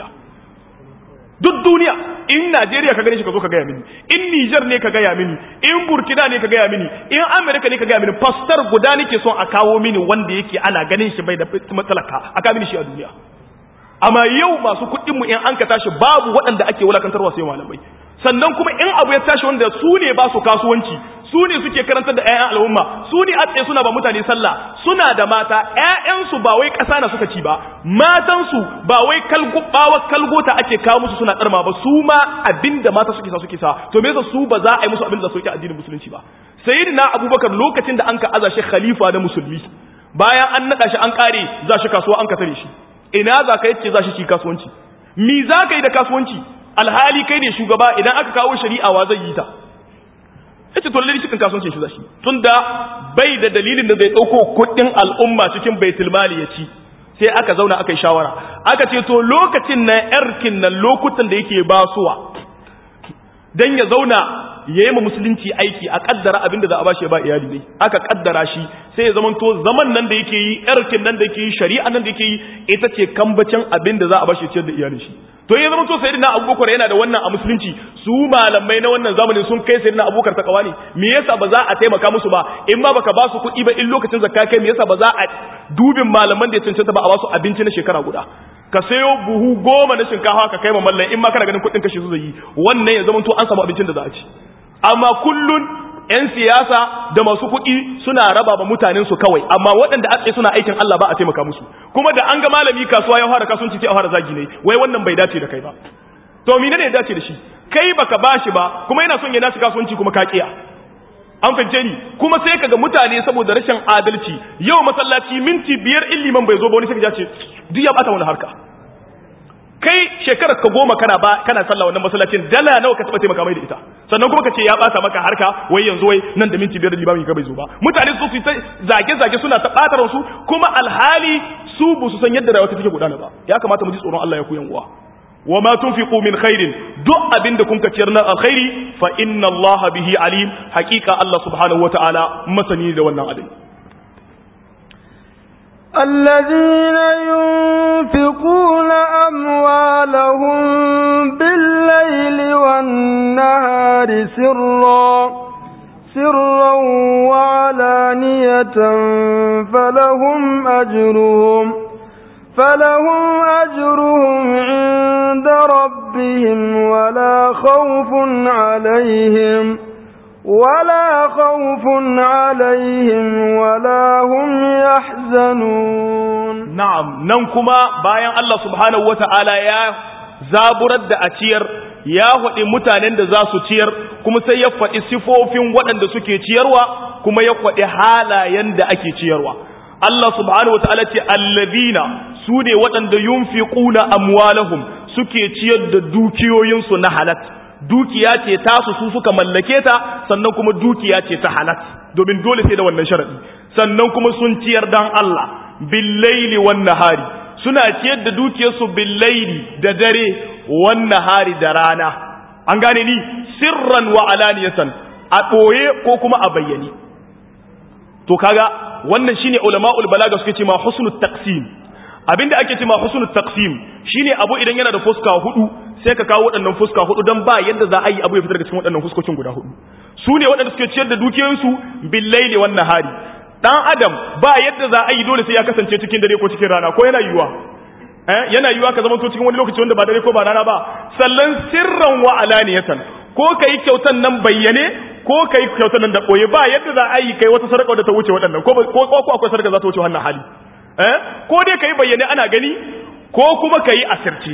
Duk duniya, in Najeriya ka gani shi ka zo ka gaya mini, in Niger ne ka gaya mini, in Burkina ne ka gaya mini, in America ne ka gaya mini, pastor guda nake son a kawo mini wanda yake ana ganin shi bai da matsalaka, a kawo mini shi a duniya. Amma yau masu kuɗin mu in an ka tashi babu waɗanda ake wulakantarwa sai malamai. Sannan kuma in abu ya tashi wanda su ne ba su kasuwanci, su ne suke karantar da ƴaƴan al'umma, su ne a tsaye suna ba mutane sallah, suna da mata, ƴaƴansu ba wai ƙasa na suka ci ba, matansu ba wai kalgota ake kawo musu suna tsarma ba, su ma abinda mata suke sa, to me yasa su ba za a yi musu abin da soke addinin musulunci ba? Sayyidina Abubakar lokacin da an ka aza shi khalifa na musulmi, bayan an naɗa shi an ƙare za shi kasuwa an ka tare shi, ina za ka yace za shi kasuwanci? Mi za ka yi da kasuwanci? Alhali kai ne shugaba, idan aka kawo shari'a wa zai yi ta? Yace to lalle cikin kasuwancin shi zashi, tunda bai da dalilin da zai dauko kuɗin al'umma cikin baitul mali ya ci. Sai aka zauna aka yi shawara, aka ce to lokacin nan yarkin nan lokutan da yake basuwa dan ya zauna ya yi ma musulunci aiki, a kaddara abin da za a bashi ya ba iyali ne, aka kaddara shi sai ya zamanto zaman nan da yake yi, yarkin nan da yake yi, shari'a nan da yake yi, ita ce kambacin abin da za a bashi ya ciyar da iyalin shi. To ya zama to sayyidina Abubakar yana da wannan a musulunci, su malamai na wannan zamanin sun kai sayyidina Abubakar takawa ne, me yasa ba za a taimaka musu ba? In ma baka ba su kuɗi ba, in lokacin zakka kai me yasa ba za a dubin malaman da ya cancanta ba a ba su abinci na shekara guda? Ka sayo buhu 10 na shinkafa ka kai ma mallan, in ma kana ganin kuɗin kashe su zai yi, wannan ya zama to an samu abincin da za a ci. Amma kullun 'yan siyasa da masu kuɗi suna raba ba mutanensu kawai, amma waɗanda ake suna aikin Allah ba a taimaka musu. Kuma da an ga malami kasuwa ya fara kasuwanci sai a fara zagi ne, wai wannan bai dace da kai ba. To mene ne ya dace da shi? Kai baka bashi ba, kuma yana son ya nashi kasuwanci kuma ka kiya. An fahimce ni, kuma sai kaga mutane saboda rashin adalci, yau masallaci minti 5 in liman bai zo ba wani sai ka ce duk ya bata wani harka. Kai shekarar ka 10 kana sallah wannan masallacin, dala nawa ka taba taimaka mai da ita? Sannan kuma ka ce ya bata maka harka, wai yanzu wai nan da minti 5 limami ka bai zo ba. Mutane su ta zage suna ta batar su, kuma alhali su bu su san yadda rayuwa take gudana ba. Ya kamata mu ji tsoron Allah ya ku yan uwa. wa ma tunfiqu min khairin duk abinda kun ka ciyar na alkhairi fa inna Allah bihi alim haqiqa Allah subhanahu wataala masani da wannan abin. الذين ينفقون أموالهم بالليل والنهار سرا وعلانية فلهم أجرهم عند ربهم ولا خوف عليهم ولا هم يحزنون. نعم ننكما بايان الله سبحانه وتعالى يا zaburar da a ciyar ya faɗi mutanen da za su ciyar kuma sai ya faɗi sifofin waɗanda suke ciyarwa kuma ya faɗi halayen da ake ciyarwa. Allah subhanahu wa ta'ala ce allazina su ne waɗanda yunfiquna amwalahum suke ciyar da dukiyoyinsu na halal. Dukiya ce tasu su suka mallake ta sannan kuma dukiya ce ta halal domin dole sai da wannan sharadi. Sannan kuma sun ciyar dan Allah bil laili wan nahari suna ciyar da dukiyarsu bil laili da dare wan nahari da rana. An gane ni sirran wa alaniyatan a ɓoye ko kuma a bayyane. To kaga wannan shine ulama'ul balaga suke cewa husnul taqsim. Abinda ake cewa husnul taqsim shine abu idan yana da fuska hudu sai ka kawo waɗannan fuska hudu dan ba yadda za a yi abu ya fitar daga cikin waɗannan fuskokin guda hudu. Su ne waɗanda suke ciyar da dukiyoyinsu bil laili wan nahari. Dan adam ba yadda za a yi dole sai ya kasance cikin dare ko cikin rana ko yana yiwuwa yana yiwuwa ka zama to cikin wani lokaci wanda ba dare ko ba rana ba. Sallan sirran wa alaniyatan ko kai kyautan nan bayyane ko kai kyautan nan da koyi ba yadda za a yi kai wata sadaka da ta wuce waɗannan ko akwai sadaka za ta wuce wannan hali ko dai kai bayyane ana gani ko kuma kai asirci.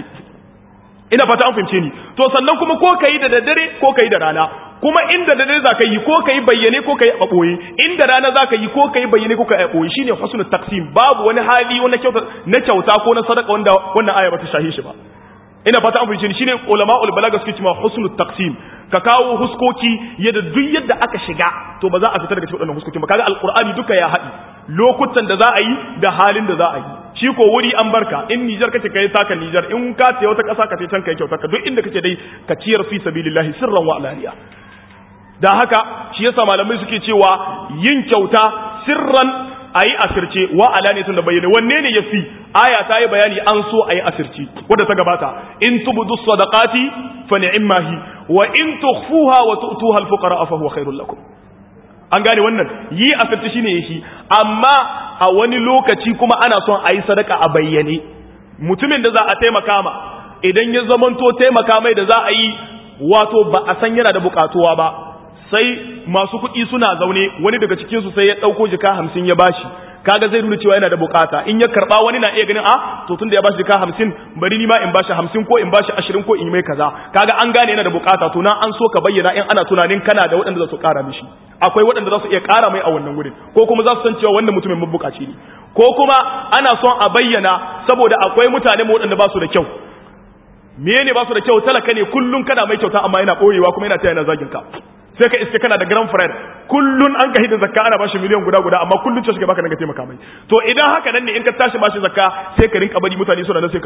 Ina fata an fahimce ni. To sannan kuma ko kai da daddare ko kai da rana kuma inda da dare zaka yi ko kai bayyane ko kai a boye inda rana zaka yi ko kai bayyane ko kai a boye shine husnul taqsim. Babu wani hali wani kyauta ko na sadaka wanda wannan aya bata shahi shi ba. Ina fata an fahimce ni shine ulama'ul balaga suke cewa husnul taqsim. Ka kawo huskoki yadda duk yadda aka shiga to ba za a fitar daga cikin wannan huskokin ba. Kaga alqur'ani duka ya haɗi lokutan da za a yi da halin da za a yi. Shi ko wuri an barka in Nijar kace kai saka Nijar in ka ce wata ƙasa ka ce can kai kyauta ka duk inda kace dai ka ciyar fi sabilillahi sirran wa alaniya. Da haka shi yasa malamai suke cewa yin kyauta sirran ayi asirce wa alaniyatun da bayyane wanne ne yafi. Aya ta yi bayani an so ayi asirci wanda ta gabata in tubdu sadaqati fa ni'mahi wa in tukhfuha wa tu'tuha al-fuqara fa huwa khairul lakum. An gane wannan yi asirci shine yake amma a wani lokaci kuma ana son ayi sadaka a bayyane. Mutumin da za a taimaka ma idan ya zamanto taimaka mai da za a yi wato ba a san yana da bukatuwa ba sai masu kuɗi suna zaune wani daga cikin su sai ya dauko jika 50 ya bashi kaga zai nuna cewa yana da bukata in ya karba wani na iya ganin to tunda ya bashi jika 50 bari ni ma in bashi 50 ko in bashi 20 ko in mai kaza kaga an gane yana da bukata to nan an so ka bayyana in ana tunanin kana da waɗanda za su ƙara mishi akwai waɗanda za su iya ƙara mai a wannan gurin ko kuma za su san cewa wannan mutumin mabukaci ne ko kuma ana son a bayyana saboda akwai mutane waɗanda ba su da kyau menene ba su da kyau talaka ne kullun kana mai kyauta amma yana boyewa kuma yana taya yana zagin ka sai ka iske kana da grand friend kullun an ka hidda zakka ana bashi miliyan guda amma kullun ce shi baka nan ka taimaka mai to idan haka nan ne in ka tashi bashi zakka sai ka rinka bari mutane suna nan sai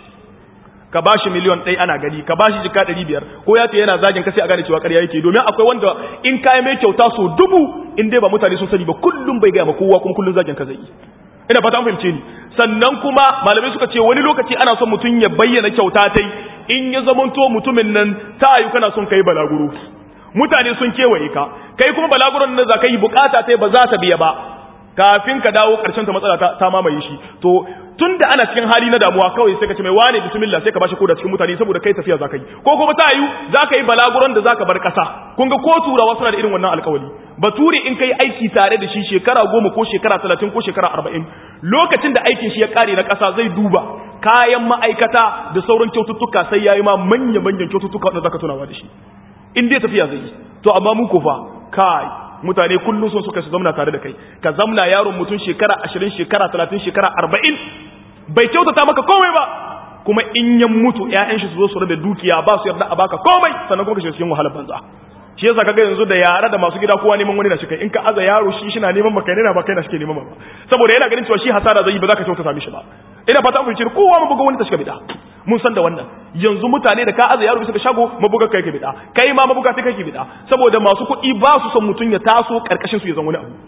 ka bashi miliyan 1 ana gani ka bashi jika 500 ko ya ce yana zagin ka sai a gane cewa ƙarya yake domin akwai wanda in kai mai kyauta so dubu in dai ba mutane sun sani ba kullun bai ga ba kowa kuma kullun zagin ka zai yi ina fata an fahimce ni sannan kuma malamai suka ce wani lokaci ana son mutum ya bayyana kyauta tai in ya zamanto mutumin nan ta ayu kana son kai balaguro mutane sun kewaye ka kai kuma balaguron nan za ka yi bukata tai ba za ta biya ba kafin ka dawo karshen ta matsala ta mamaye shi to tunda ana cikin hali na damuwa kawai sai ka ce mai wane bismillah sai ka bashi koda cikin mutane saboda kai tafiya za ka yi ko kuma ta ayu za ka yi balaguron da za ka bar kasa kun ga ko turawa suna da irin wannan alkawali bature in kai aiki tare da shi shekara 10 ko shekara 30 ko shekara 40 lokacin da aikin shi ya kare na kasa zai duba kayan ma'aikata da sauran kyaututtuka sai yayi ma manyan kyaututtuka wanda zaka tunawa da shi in dai tafiya zai yi to amma mu ko fa kai mutane kullum sun suka su zamna tare da kai ka zamna yaron mutum shekara 20 shekara 30 shekara 40 bai kyautata maka komai ba kuma in ya mutu ƴaƴan shi su zo su rabe dukiya ba su yarda a baka komai sannan kuma ka shi cikin wahalar banza shi yasa kaga yanzu da yara da masu gida kowa neman wani na shi kai in ka aza yaro shi na neman maka ne na ba kai na shi ke neman ba saboda yana ganin cewa shi hasara zai yi ba za ka kyautata mishi ba ina fata mun ce kowa mu buga wani ta shiga bida mun san da wannan yanzu mutane da ka aza yaro bisa ga shago mabuga kai ke bida kai ma mabuga kai ke bida saboda masu kuɗi ba su son mutun ya taso karkashin su ya zama wani abu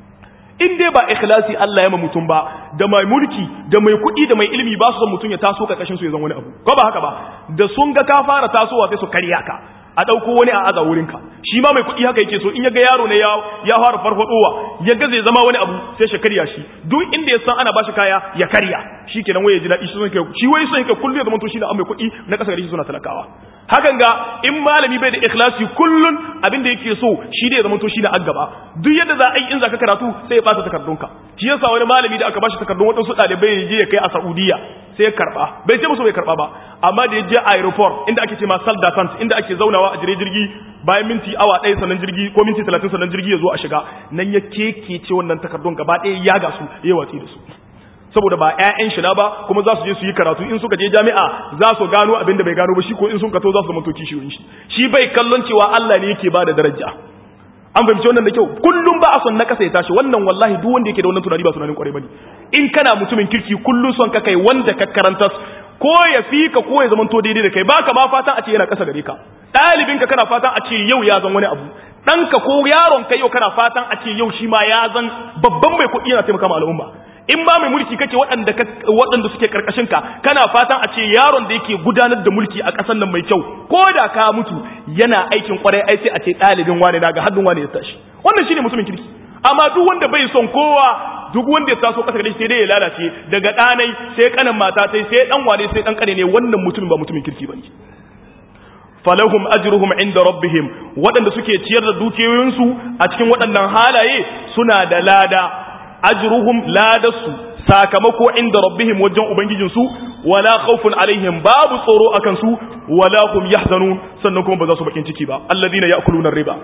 in dai ba ikhlasi Allah ya ma mutum ba da mai mulki da mai kuɗi da mai ilimi ba su son mutun ya taso karkashin su ya zama wani abu ko ba haka ba da sun ga ka fara tasowa sai su karya ka a dauko wani a aza wurinka shi ma mai kuɗi haka yake so in ya ga yaro ne ya fara farfadowa ya ga zai zama wani abu sai shi karya shi duk inda ya san ana bashi kaya ya karya shi kenan waye ji daɗi shi wai son yake kullu ya zama to shi da mai kuɗi na ƙasa gari shi suna talakawa hakan ga in malami bai da ikhlasi kullun abin da yake so shi da ya zama to shi da aggaba duk yadda za a yi in zaka karatu sai ya bata takardunka shi yasa wani malami da aka bashi takardun wadansu ɗalibai ya je ya kai a Saudiya sai ya karba bai ce musu bai karba ba amma da ya je aeroport inda ake ce ma sal defense inda ake zaunawa a jirgi bayan minti awa ɗaya sannan jirgi ko minti 30 sannan jirgi ya zo a shiga nan ya kekece wannan takardun gaba ɗaya ya ga su ya watsi da su saboda ba ƴaƴan shi na ba kuma za su je su yi karatu in suka je jami'a za su gano abin da bai gano ba shi ko in sun kato za su zama to kishiyoyin shi bai kallon cewa Allah ne yake bada daraja an fahimci wannan da kyau kullum ba a son na kasa ya tashi wannan wallahi duk wanda yake da wannan tunani ba tunanin kwarai bane in kana mutumin kirki kullum son ka kai wanda ka karanta ko ya fi ka ko ya zama to daidai da kai baka ma fatan a ce yana kasa gare ka ɗalibin ka kana fatan a ce yau ya zan wani abu ɗanka ko yaron ka yau kana fatan a ce yau shi ma ya zan babban mai kuɗi yana taimaka ma al'umma in ba mai mulki kake waɗanda suke karkashin ka kana fatan a ce yaron da yake gudanar da mulki a ƙasar nan mai kyau ko da ka mutu yana aikin kwarai ai sai a ce ɗalibin wane daga haddin wane ya tashi wannan shine mutumin kirki amma duk wanda bai son kowa duk wanda ya taso ƙasa gare sai dai ya lalace daga ɗanai sai kanan mata sai dan wane sai dan kane ne wannan mutumin ba mutumin kirki bane falahum ajruhum inda rabbihim waɗanda suke ciyar da dukiyoyinsu a cikin waɗannan halaye suna da lada ajruhum ladasu sakamako inda rabbihim wajen ubangijinsu wala khawfun alaihim babu tsoro akan su wala hum yahzanun sannan kuma ba za su bakin ciki ba alladhina ya'kuluna riba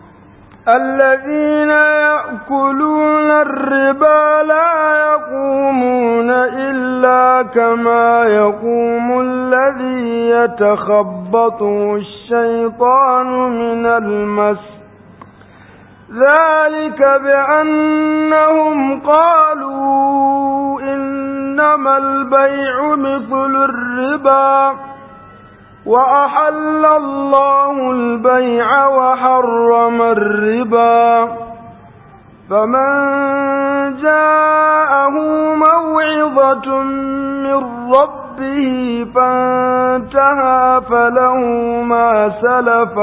الذين يأكلون الربا لا يقومون إلا كما يقوم الذي يتخبطه الشيطان من المس ذلك بأنهم قالوا إنما البيع مثل الربا وأحل الله البيع وحرم الربا فمن جاءه موعظة من ربه فانتهى فله ما سلف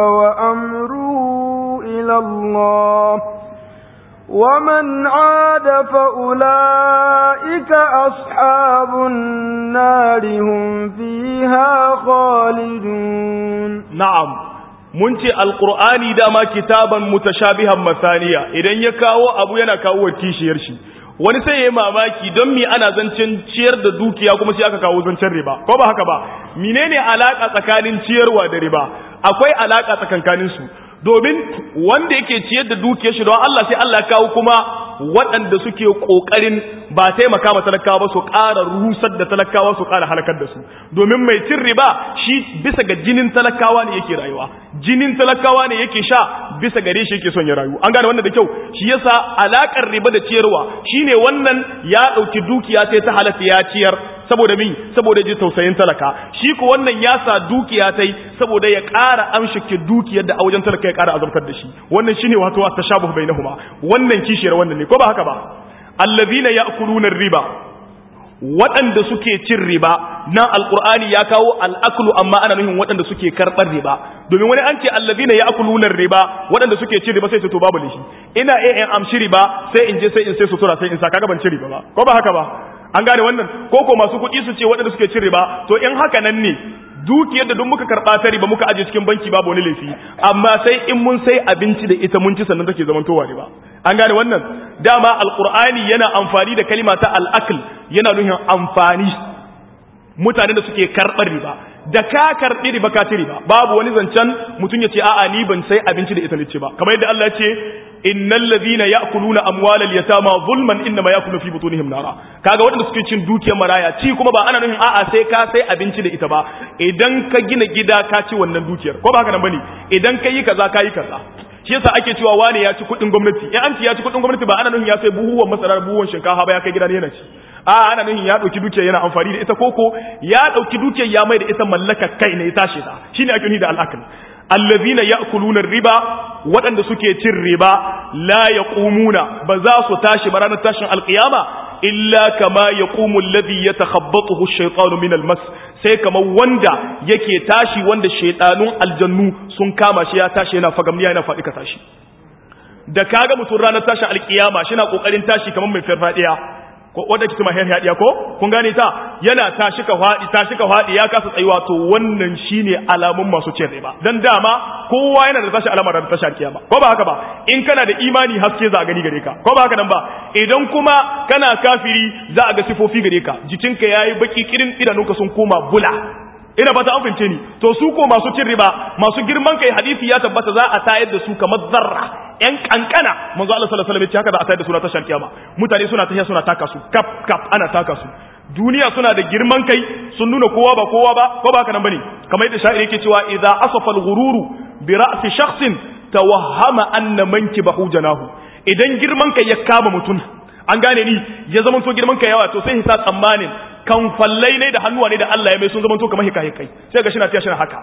وأمره إلى الله ومن عاد فأولئك أصحاب النار هم فيها خالدون نعم munce alqur'ani dama kitaban mutashabihan masaniya idan ya kawo abu yana kawo kishiyar shi wani sai yayi mamaki don me ana zancen ciyar da dukiya kuma sai aka kawo zancen riba ko ba haka ba menene alaka tsakanin ciyarwa da riba akwai alaka tsakankanin su domin wanda yake ciyar da dukiyar shi don Allah sai Allah ya kawo kuma waɗanda suke kokarin ba taimaka ma talakawa ba su ƙara rusar da talakawa su ƙara halakar da su domin mai cin riba shi bisa ga jinin talakawa ne yake rayuwa jinin talakawa ne yake sha bisa gare shi yake son ya rayu an gane wannan da kyau shi yasa alakar riba da ciyarwa shine wannan ya dauki dukiya sai ta halatta ya ciyar saboda mi saboda ji tausayin talaka shi ko wannan ya sa dukiya tai saboda ya ƙara amshike dukiyar da a wajen talaka ya ƙara azabtar da shi wannan shine wato tashabuh bainahuma wannan kishiyar wannan ne ko ba haka ba allazina ya'kuluna riba waɗanda suke cin riba nan alqur'ani ya kawo al'aklu amma ana nufin waɗanda suke karɓar riba domin wani an ce allazina ya'kuluna riba waɗanda suke cin riba sai su to babu lishi ina in amshi riba sai in je sai in sai sutura sai in sa kaga ban cin riba ba ko ba haka ba an gane wannan koko masu kuɗi su ce waɗanda suke cin riba to in haka nan ne dukiyar da duk muka karɓa ta riba muka aje cikin banki babu wani laifi amma sai in mun sai abinci da ita mun ci sannan take zamantowa riba an gane wannan dama alqur'ani yana amfani da kalima ta al-akl yana nufin amfani mutanen da suke karɓar riba da ka karɓi riba ka ci riba babu wani zancen mutum ya ce a'a ni ban sai abinci da ita ne ce ba kamar yadda Allah ya ce innal ladhina ya'kuluna amwalal yatama zulman inma ya'kuluna fi butunihim nara kaga waɗanda suke cin dukiyar maraya ci kuma ba ana nufin a'a sai ka sai abinci da ita ba idan ka gina gida ka ci wannan dukiyar ko ba haka nan bane idan ka yi kaza ka yi kaza shi yasa ake cewa wane ya ci kuɗin gwamnati in an ci ya ci kuɗin gwamnati ba ana nufin ya sai buhuwan masara buhuwan shinkafa ba ya kai gida ne yana ci a ana nufin ya dauki dukiyar yana amfani da ita koko ya dauki dukiyar ya mai da ita mallaka kai ne ya tashi ta shine ake nufi da al-akl allazina ya'kuluna riba waɗanda suke cin riba la yaqumuna ba za su tashi ba ranar tashin alqiyama illa kama yaqumu alladhi yatakhabbathu ash-shaytanu min al-mas sai kamar wanda yake tashi wanda shaytanun aljannu sun kama shi ya tashi yana fagamniya yana faɗi ka tashi da kaga mutum ranar tashi alkiyama shi na kokarin tashi kamar mai farfadiya ko wanda kike mai hadiya ko kun gane ta yana tashi ka fadi ya kasa tsayuwa to wannan shine alamun masu cin riba dan dama kowa yana da tashi alamar ran tashi alkiyama ko ba haka ba in kana da imani haske za a gani gare ka ko ba haka nan ba idan kuma kana kafiri za a ga sifofi gare ka jikinka yayi baki kirin idanunka sun koma bula ina fata an fahimce ni to su ko masu cin riba masu girman kai hadisi ya tabbata za a tayar da su kamar zarra yan kankana manzo Allah sallallahu alaihi wasallam ya ce haka za a tayar da su na tashar kiyama mutane suna tafiya suna taka su kap ana taka su duniya suna da girman kai sun nuna kowa ba ko ba haka nan bane kamar yadda sha'iri yake cewa idza asafa al-ghururu bi ra'si shakhsin tawahhama anna mankibahu janahu idan girman kai ya kama mutum an gane ni ya zama to girman kai yawa to sai hisa tsammanin kan fallai ne da hannuwa ne da Allah ya mai sun zama to kamar hikaye kai sai ga shi na tiya shi haka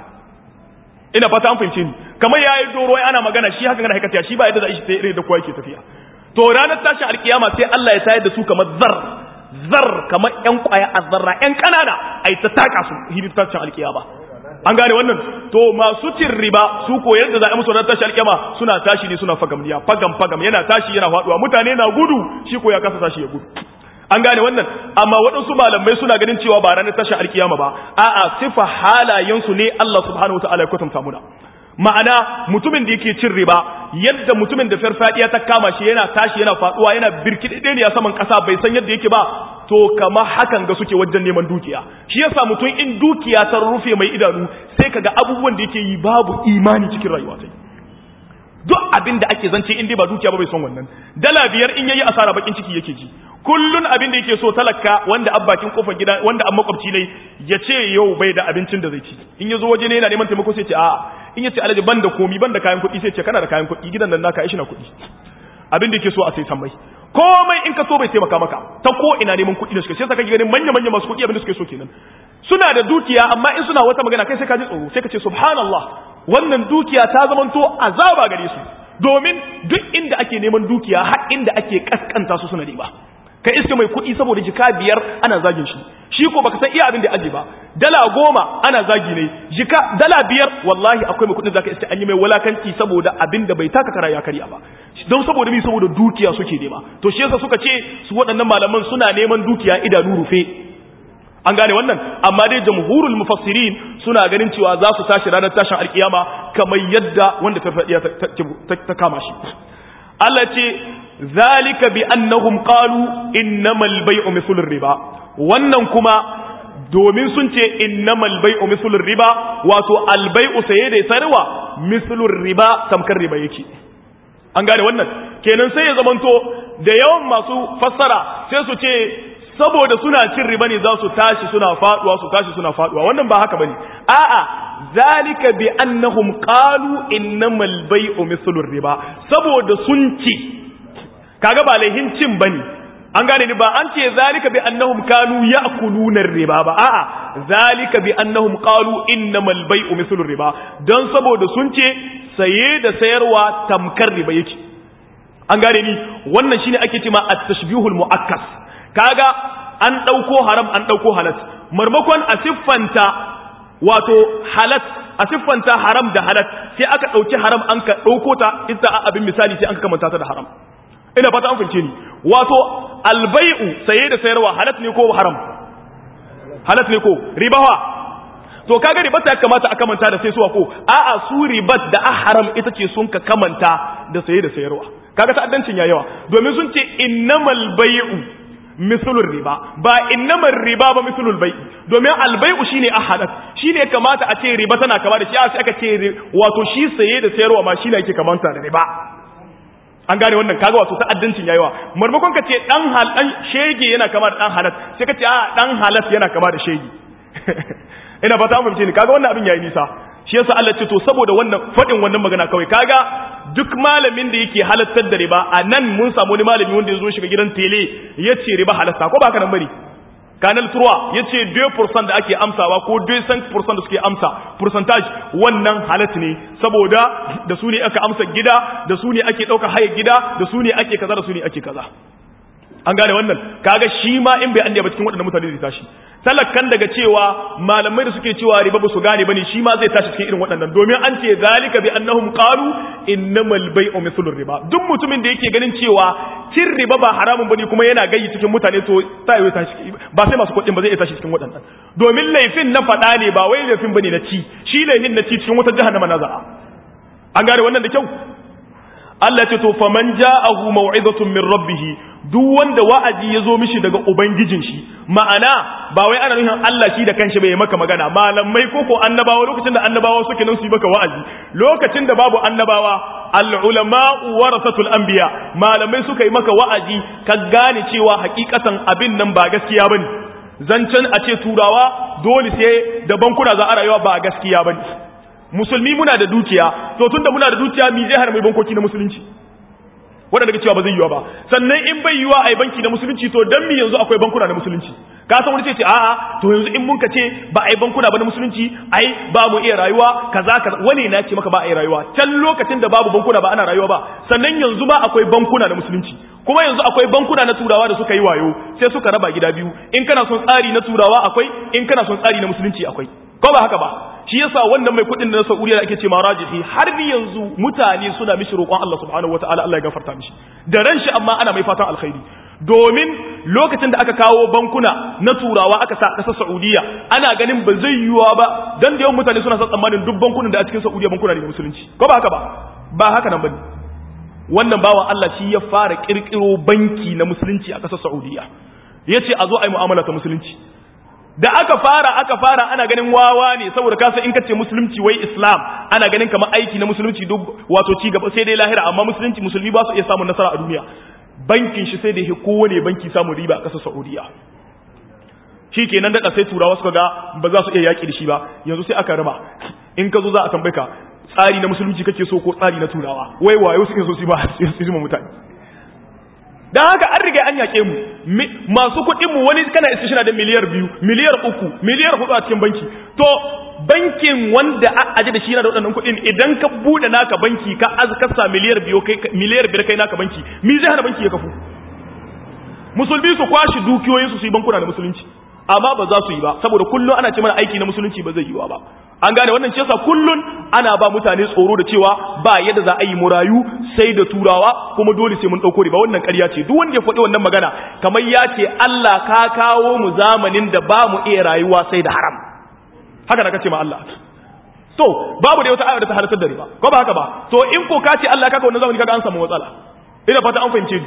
ina fata an fahimce ni kamar yayi doro ana magana shi haka ga hikatiya shi ba yadda zai sai da kowa yake tafiya to ranar tashin alkiyama sai Allah ya tayar da su kamar zar kamar ƴan kwaya azzarra ƴan kanana ai ta taka su hidin tashin alkiyama an gane wannan to masu cin riba su ko yadda za a musu ranar tashin alkiyama suna tashi ne suna fagamniya fagam yana tashi yana faduwa mutane na gudu shi ko ya kasa tashi ya gudu an gane wannan amma waɗansu malamai suna ganin cewa ba ranar tashin alkiyama ba a'a sifa halayensu ne Allah subhanahu wataala ya kwatanta muna ma'ana mutumin da yake cin riba yadda mutumin da farfadiya ta kama shi yana tashi yana faduwa yana birkide ne ya saman kasa bai san yadda yake ba to kama hakan ga suke wajen neman dukiya shi yasa mutum in dukiya ta rufe mai idanu sai kaga abubuwan da yake yi babu imani cikin rayuwa sai duk abin da ake zance in dai ba dukiya ba bai son wannan dala biyar in yayi asara bakin ciki yake ji kullun abin da yake so talaka wanda abbakin kofar gida wanda an makwabci ne ya ce yau bai da abincin da zai ci in yazo waje ne yana neman taimako sai ce a'a in yace alaji ban da komi ban da kayan kuɗi sai ce kana da kayan kuɗi gidan nan naka aishi na kuɗi abin da yake so a sai sammai komai in ka so bai taimaka maka ta ko ina neman kuɗi da suke sai saka ganin manya masu kuɗi abin da suke so kenan suna da dukiya amma in suna wata magana kai sai ka ji tsoro sai ka ce subhanallah wannan dukiya ta zamanto azaba gare su domin duk inda ake neman dukiya har inda ake kaskanta su suna riba ka iske mai kuɗi saboda jika 5 ana zagin shi ko baka san iya abin da ya aje ba dala 10 ana zagi ne jika dala 5 wallahi akwai mai kuɗin zaka iske an yi mai walakanci saboda abin da bai taka kara ya karya ba don saboda mi saboda dukiya suke nema to shi yasa suka ce su waɗannan malaman suna neman dukiya idanu rufe an gane wannan amma dai jamhurul mufassirin suna ganin cewa za su tashi ranar tashin alkiyama kamar yadda wanda farfadiya ta kama shi Allah ce zalika bi annahum qalu innamal bay'u mithlur riba wannan kuma domin sun ce innamal bay'u mithlur riba wato al bay'u saye da sayarwa mithlur riba tamkar riba yake an gane wannan kenan sai ya zamanto da yawan masu fassara sai su ce saboda suna cin riba ne za su tashi suna faduwa wannan ba haka bane a'a zalika bi annahum qalu innamal bay'u mithlur riba saboda sun ci kaga ba laihin cin bane an gane ni ba an ce zalika bi annahum kanu ya'kuluna riba ba a'a zalika bi annahum qalu innamal bay'u mithlur riba dan saboda sun ce saye da sayarwa tamkar riba yake an gane ni wannan shine ake cewa at-tashbihul mu'akkas kaga an dauko haram an dauko halal marmakon a siffanta wato halal a siffanta haram da halal sai aka dauki haram an ka dauko ta ita abin misali sai an ka kamanta ta da haram ina fata an fince ni wato albai'u saye da sayarwa halal ne ko haram halal ne ko ribawa to kaga riba ta kamata a kamanta da sai suwa ko a'a su ribat da haram ita ce sun ka kamanta da saye da sayarwa kaga ta'addancin ya yawa domin sun ce innamal bai'u mithlur riba ba innamar riba ba mithlul bai domin albai'u shine ahadat shine kamata a ce riba tana kama da shi sai aka ce wato shi saye da sayarwa ma shine yake kamanta da riba an gane wannan kaga wato ta'addancin yayiwa marmakon ka ce dan shege yana kama da dan halat sai ka ce a dan halat yana kama da shege ina ba ta fahimce ni kaga wannan abin yayi nisa shi yasa Allah ce to saboda wannan fadin wannan magana kawai kaga duk malamin da yake halattar da riba a nan mun samu wani malami wanda ya zo shiga gidan tele ya ce riba halatta ko ba ka nan bari kanal turwa ya ce 2% da ake amsawa ko 2% da suke amsa percentage wannan halat ne saboda da su ne aka amsa gida da su ne ake ɗauka haya gida da su ne ake kaza da su ne ake kaza an gane wannan kaga shi ma in bai ande ba cikin waɗannan mutane zai tashi talakkan daga cewa malamai da suke cewa riba ba su gane bane shi ma zai tashi cikin irin waɗannan domin an ce zalika bi annahum qalu innamal bay'u mithlu riba duk mutumin da yake ganin cewa cin riba ba haramun bane kuma yana gayyi cikin mutane to sai ya tashi ba sai masu kuɗin ba zai tashi cikin waɗannan domin laifin na faɗa ne ba wai laifin bane na ci shi laifin na ci cikin wata jahannama na za'a an gane wannan da kyau Allah ce to faman ja'ahu maw'izatun min rabbih duk wanda wa'azi ya zo mishi daga ubangijin shi ma'ana ba wai ana nufin Allah shi da kanshi bai maka magana malamai ko annabawa lokacin da annabawa suke nan su yi maka wa'azi lokacin da babu annabawa al-ulama'u warasatul anbiya malamai suka yi maka wa'azi ka gane cewa hakikatan abin nan ba gaskiya bane zancen a ce turawa dole sai da bankuna za a rayuwa ba gaskiya bane musulmi muna da dukiya to tunda muna da dukiya mi zai hana mai bankoki na musulunci wanda daga cewa ba zai yiwa ba sannan in bai yiwa ai banki na musulunci to dan mi yanzu akwai bankuna na musulunci ka san wani ce a'a to yanzu in mun ka ce ba ai bankuna ba na musulunci ai ba mu iya rayuwa kaza wani na ce maka ba ai rayuwa can lokacin da babu bankuna ba ana rayuwa ba sannan yanzu ba akwai bankuna na musulunci kuma yanzu akwai bankuna na turawa da suka yi wayo sai suka raba gida biyu in kana son tsari na turawa akwai in kana son tsari na musulunci akwai ko ba haka ba shi yasa wannan mai kudin da na Saudiya da ake ce ma rajihi har bi yanzu mutane suna mishi roƙon Allah subhanahu wataala Allah ya gafarta mishi da ran shi amma ana mai fatan alkhairi domin lokacin da aka kawo bankuna na turawa aka sa kasar Saudiya ana ganin ba zai yiwa ba dan da yawan mutane suna sa tsammanin duk bankunan da a cikin Saudiya bankuna ne musulunci ko ba haka ba ba haka nan bane wannan bawan Allah shi ya fara kirkiro banki na musulunci a kasar Saudiya yace a zo ai mu'amala ta musulunci da aka fara ana ganin wawa ne saboda kasa in kace musulunci wai islam ana ganin kamar aiki na musulunci duk wato ci gaba sai dai lahira amma musulunci musulmi ba su iya samun nasara a duniya bankin shi sai da yake kowane banki samun riba a ƙasar Saudiya shikenan da sai turawa suka ga ba za su iya yaki da shi ba yanzu sai aka raba in ka zo za a tambaye ka tsari na musulunci kake so ko tsari na turawa wai wayo suke so su ma mutane dan haka an riga an yake mu masu kuɗin mu wani kana istishina da miliyar 2 miliyar 3 miliyar 4 a cikin banki to bankin wanda aje da shi yana da wadannan kuɗin idan ka bude naka banki ka azkasa miliyar 2 kai miliyar 5 kai naka banki mi zai hana banki ya kafu musulmi su kwashi dukiyoyin su yi bankuna da musulunci amma ba za su yi ba saboda kullun ana ce mana aiki na musulunci ba zai yi ba an gane wannan ce yasa kullun ana ba mutane tsoro da cewa ba yadda za a yi murayu sai da turawa kuma dole sai mun dauko riba wannan ƙarya ce duk wanda ya faɗi wannan magana kamar ya ce Allah ka kawo mu zamanin da ba mu iya rayuwa sai da haram haka da kace ma Allah to babu da wata ayar da ta halatar da riba ko ba haka ba to in ko ka ce Allah ka kawo wannan zamani kaga an samu matsala ina fata an fahimce ni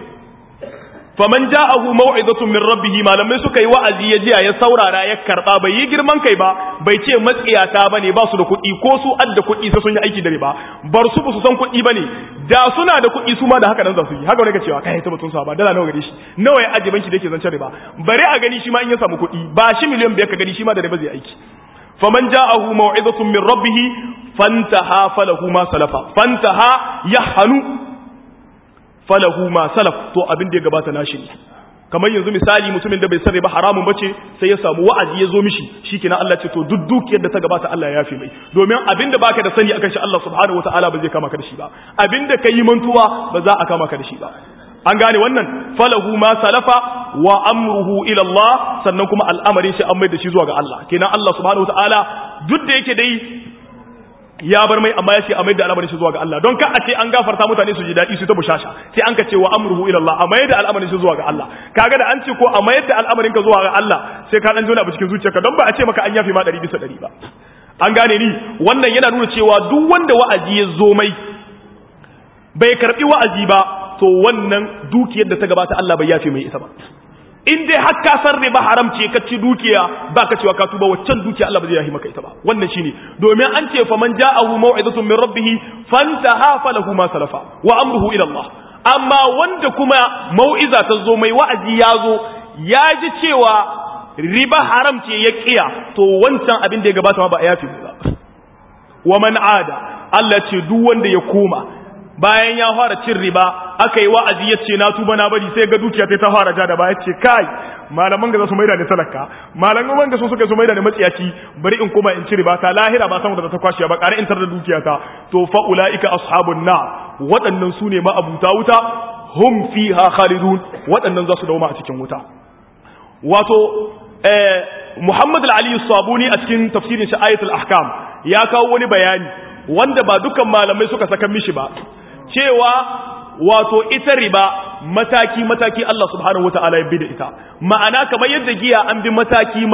faman ja'ahu maw'izatun min rabbih malamai suka yi wa'azi ya jiya ya saurara ya karba bai yi girman kai ba bai ce matsiyata bane ba su da kuɗi ko su adda kuɗi sai sun yi aiki da riba bar su su san kuɗi bane da suna da kuɗi su ma da haka nan za su yi haka wani ka cewa kai ta mutun sa ba dala nawa gare shi nawa ya aje banki da yake zancen riba bare a gani shi ma in ya samu kuɗi ba shi miliyan 5 ka gani shi ma da riba zai aiki faman ja'ahu maw'izatun min rabbih fantaha falahu ma salafa fantaha yahanu falahu ma salaf to abin da ya gabata nashi ne kamar yanzu misali mutumin da bai sarre ba haramun bace sai ya samu wa'azi ya zo mishi shikenan Allah ce to duk dukiyar da ta gabata Allah ya yafe mai domin abin da baka da sani akan shi Allah subhanahu wataala ba zai kama ka da shi ba abin da kai mantuwa ba za a kama ka da shi ba an gane wannan falahu ma salafa wa amruhu ila Allah sannan kuma al'amarin shi an mai da shi zuwa ga Allah kenan Allah subhanahu wataala duk da yake dai ya bar mai amma ya ce a mai da al'amarin shi zuwa ga Allah don ka a ce an gafarta mutane su ji daɗi su ta bushasha sai an ka ce wa amruhu ila Allah a mai da al'amarin shi zuwa ga Allah kaga da an ce ko a mai da al'amarin ka zuwa ga Allah sai ka dan jona a cikin zuciyarka don ba a ce maka an yafi ma 100% ba an gane ni wannan yana nuna cewa duk wanda wa'azi ya zo mai bai karbi wa'azi ba to wannan dukiyar da ta gabata Allah bai yafe mai ita ba in dai har ka san riba haram ce ka ci dukiya ba ka cewa ka tuba waccan dukiya Allah ba zai yahi maka ita ba wannan shine domin an ce fa man ja'ahu maw'izatun min rabbih fantaha falahu ma salafa wa amruhu ila Allah amma wanda kuma mau'iza ta zo mai wa'azi ya zo ya ji cewa riba haram ce ya kiya to wancan abin da ya gabata ma ba a yafi ba wa man ada Allah ce duk wanda ya koma bayan ya fara cin riba aka yi wa'azi ya ce na tuba na bari sai ga dukiya ta fara ja da baya ce kai malaman ga su maida da talaka malaman ga su suka su maida da matsiyaci bari in koma in ci riba ta lahira ba samu da ta kwashiya ba ƙara in tar da dukiya ta to fa ulaika ashabun na waɗannan su ne ma'abuta wuta hum fiha khalidun waɗannan za su dauma a cikin wuta. Wato Muhammad al-Ali as-Sabuni a cikin tafsirin shi Ayatul Ahkam ya kawo wani bayani wanda ba dukan malamai suka saka mishi ba, cewa wato ita riba mataki Allah subhanahu wataala ya bi da ita, ma'ana kamar yadda giya an bi mataki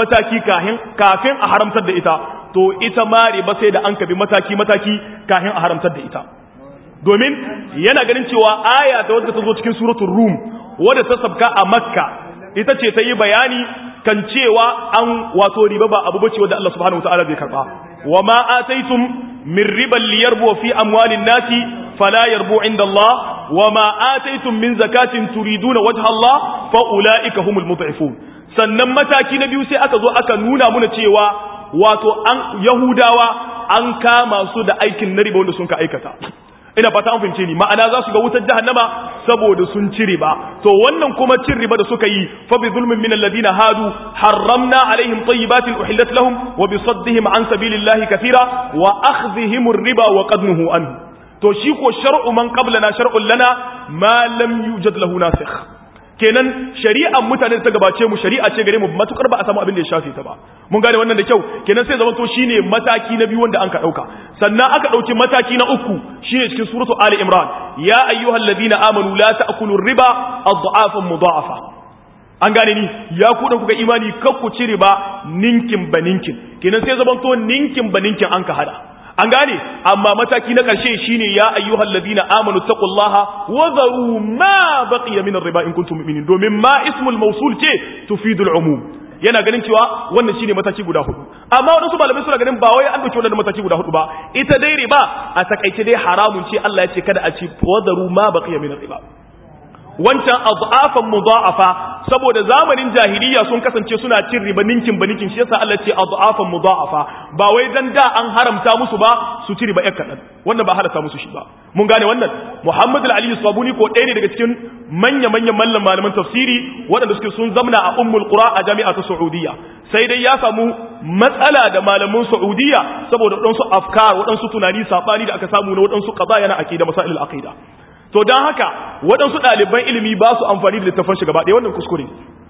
kafin a haramtar da ita, to ita ma riba sai da an ka bi mataki kafin a haramtar da ita. Domin yana ganin cewa aya da wadda ta zo cikin suratul Rum wadda ta sabka a Makka ita ce ta yi bayani kan cewa an wato riba ba abu bace wanda Allah subhanahu wataala zai karba. wa ma ataitum min riban liyarbu fi amwalin nasi fala yarbu inda Allah wa ma ataitum min zakatin turiduna wajha Allah fa ulaika humul mud'ifun. Sannan mataki na biyu sai aka zo aka nuna muna cewa wato an Yahudawa an kama su da aikin na riba wanda sun ka aikata. Ina fata an fahimce ni, ma'ana za su ga wutar jahannama saboda sun ci riba. To wannan kuma cin riba da suka yi, fa bi zulmin min alladhina hadu harramna alaihim tayyibatin uhillat lahum wa bi saddihim an sabilillahi kathira wa akhdhihim ar-riba wa qadnuhu anhu. To shi ko shar'u man qablana shar'un lana ma lam yujad lahu nasikh. Kenan shari'ar mutane da ta gabace mu shari'a ce gare mu matukar ba a samu abin da ya shafe ta ba. Mun gane wannan da kyau. Kenan sai zaman to shine mataki na biyu wanda an ka dauka. Sannan aka dauki mataki na uku shine cikin suratu Ali Imran, ya ayyuhalladhina amanu la ta'kulu riba adhafan mudha'afa. An gane ni, ya ku da kuka imani kar ku ci riba ninkin baninkin. Kenan sai zaman to ninkin baninkin an ka hada. An gane, amma mataki na ƙarshe shine ya ayyuhal ladina amanu taqullaha wa dharu ma baqiya min ar-riba in kuntum mu'minin, domin ma ismul mawsul ce tufidul umum. Yana ganin cewa wannan shine mataki guda hudu, amma wadansu malamai suna ganin ba wai an dauki wannan mataki guda hudu ba, ita dai riba a takaice dai haramun ce. Allah ya ce kada a ci wa dharu ma baqiya min ar-riba. Wancan adhafan mudha'afa saboda zamanin jahiliya sun kasance suna cin riba ninkin banikin, shi yasa Allah ce adhafan mudha'afa, ba wai dan da an haramta musu ba su ci riba kadan, wannan ba haramta musu shi ba. Mun gane wannan. Muhammad al-Ali Sabuni ko ɗaya ne daga cikin manya-manyan malaman tafsiri waɗanda suke sun zamna a Ummul Qura a jami'a ta Saudiya, sai dai ya samu matsala da malaman Saudiya saboda waɗansu afkar, waɗansu tunani sabani da aka samu na waɗansu qadaya na aqida, masail al-aqida. To don haka waɗansu ɗaliban ilimi ba su amfani da littafan shi gaba ɗaya, wannan kuskure.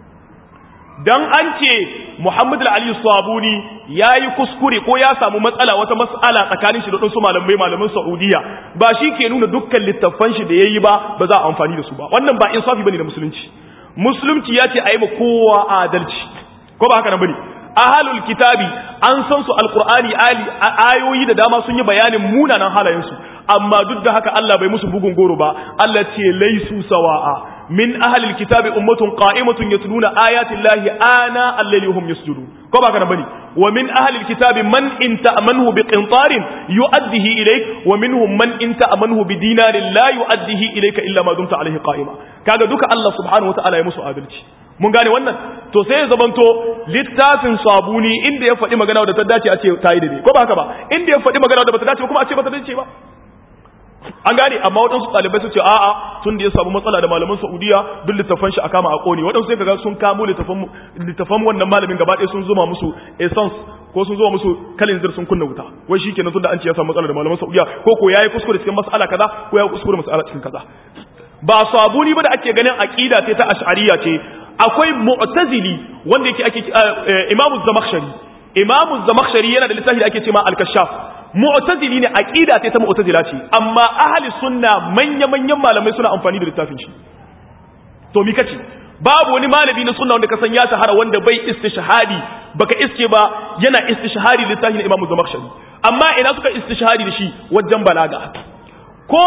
Dan an ce Muhammad al-Ali Sabuni ya yi kuskure ko ya samu matsala, wata matsala tsakanin shi da waɗansu malaman Saudiya, ba shi ke nuna dukkan littafan shi da ya yi ba za a amfani da su ba. Wannan ba insafi bane da musulunci. Musulunci ya ce a yi ma kowa adalci, ko ba haka nan bane? Ahlul kitabi an san su alqur'ani ayoyi da dama sun yi bayanin munanan halayensu, amma duk da haka Allah bai musu bugun goro ba. Allah ce laisu sawa'a, min ahlil kitabi ummatun qa'imatun yatluna ayati llahi ana al-layli hum yasjudun, ko ba kana bane? Wa min ahlil kitabi man in ta'manhu bi qintarin yu'addihi ilayk wa minhum man in ta'manhu bi dinarin la yu'addihi ilayka illa ma dumta alayhi qa'ima. Kaga duka Allah subhanahu wa ta'ala ya musu adalci. Mun gane wannan. To sai ya zamanto littafin Sabuni inda ya faɗi magana da ta dace a ce ta yi daidai, ko ba haka ba? Inda ya faɗi magana da ba ta dace kuma a ce ba ta dace ba. An gane, amma waɗansu ɗalibai su ce a'a tun da ya samu matsala da malaman Saudiya duk littafan shi a kama a ƙone. Waɗansu sai kaga sun kamo littafan wannan malamin gaba ɗaya sun zuma musu essence ko sun zuma musu kalinzir sun kunna wuta. Wai shi kenan tun da an ce ya samu matsala da malaman Saudiya ko yayi kuskure cikin mas'ala kaza ko yayi kuskure mas'ala cikin kaza. Ba Sabuni ba da ake ganin aqida ce ta ash'ariyya ce. Akwai mu'tazili wanda yake ake Imam Zamakhshari. Imam Zamakhshari yana da littafi da ake cewa Al-Kashaf. Mu'tazili ne, aqida ta mu'tazila ce, amma ahli sunna manya-manyan malamai suna amfani da littafin shi. To mi kace? Babu wani malami na sunna wanda ka san ya shahara wanda bai istishhadi, baka iske ba yana istishhadi littafin Imam Zamakhshari. Amma ina suka istishhadi da shi wajen balaga. Ko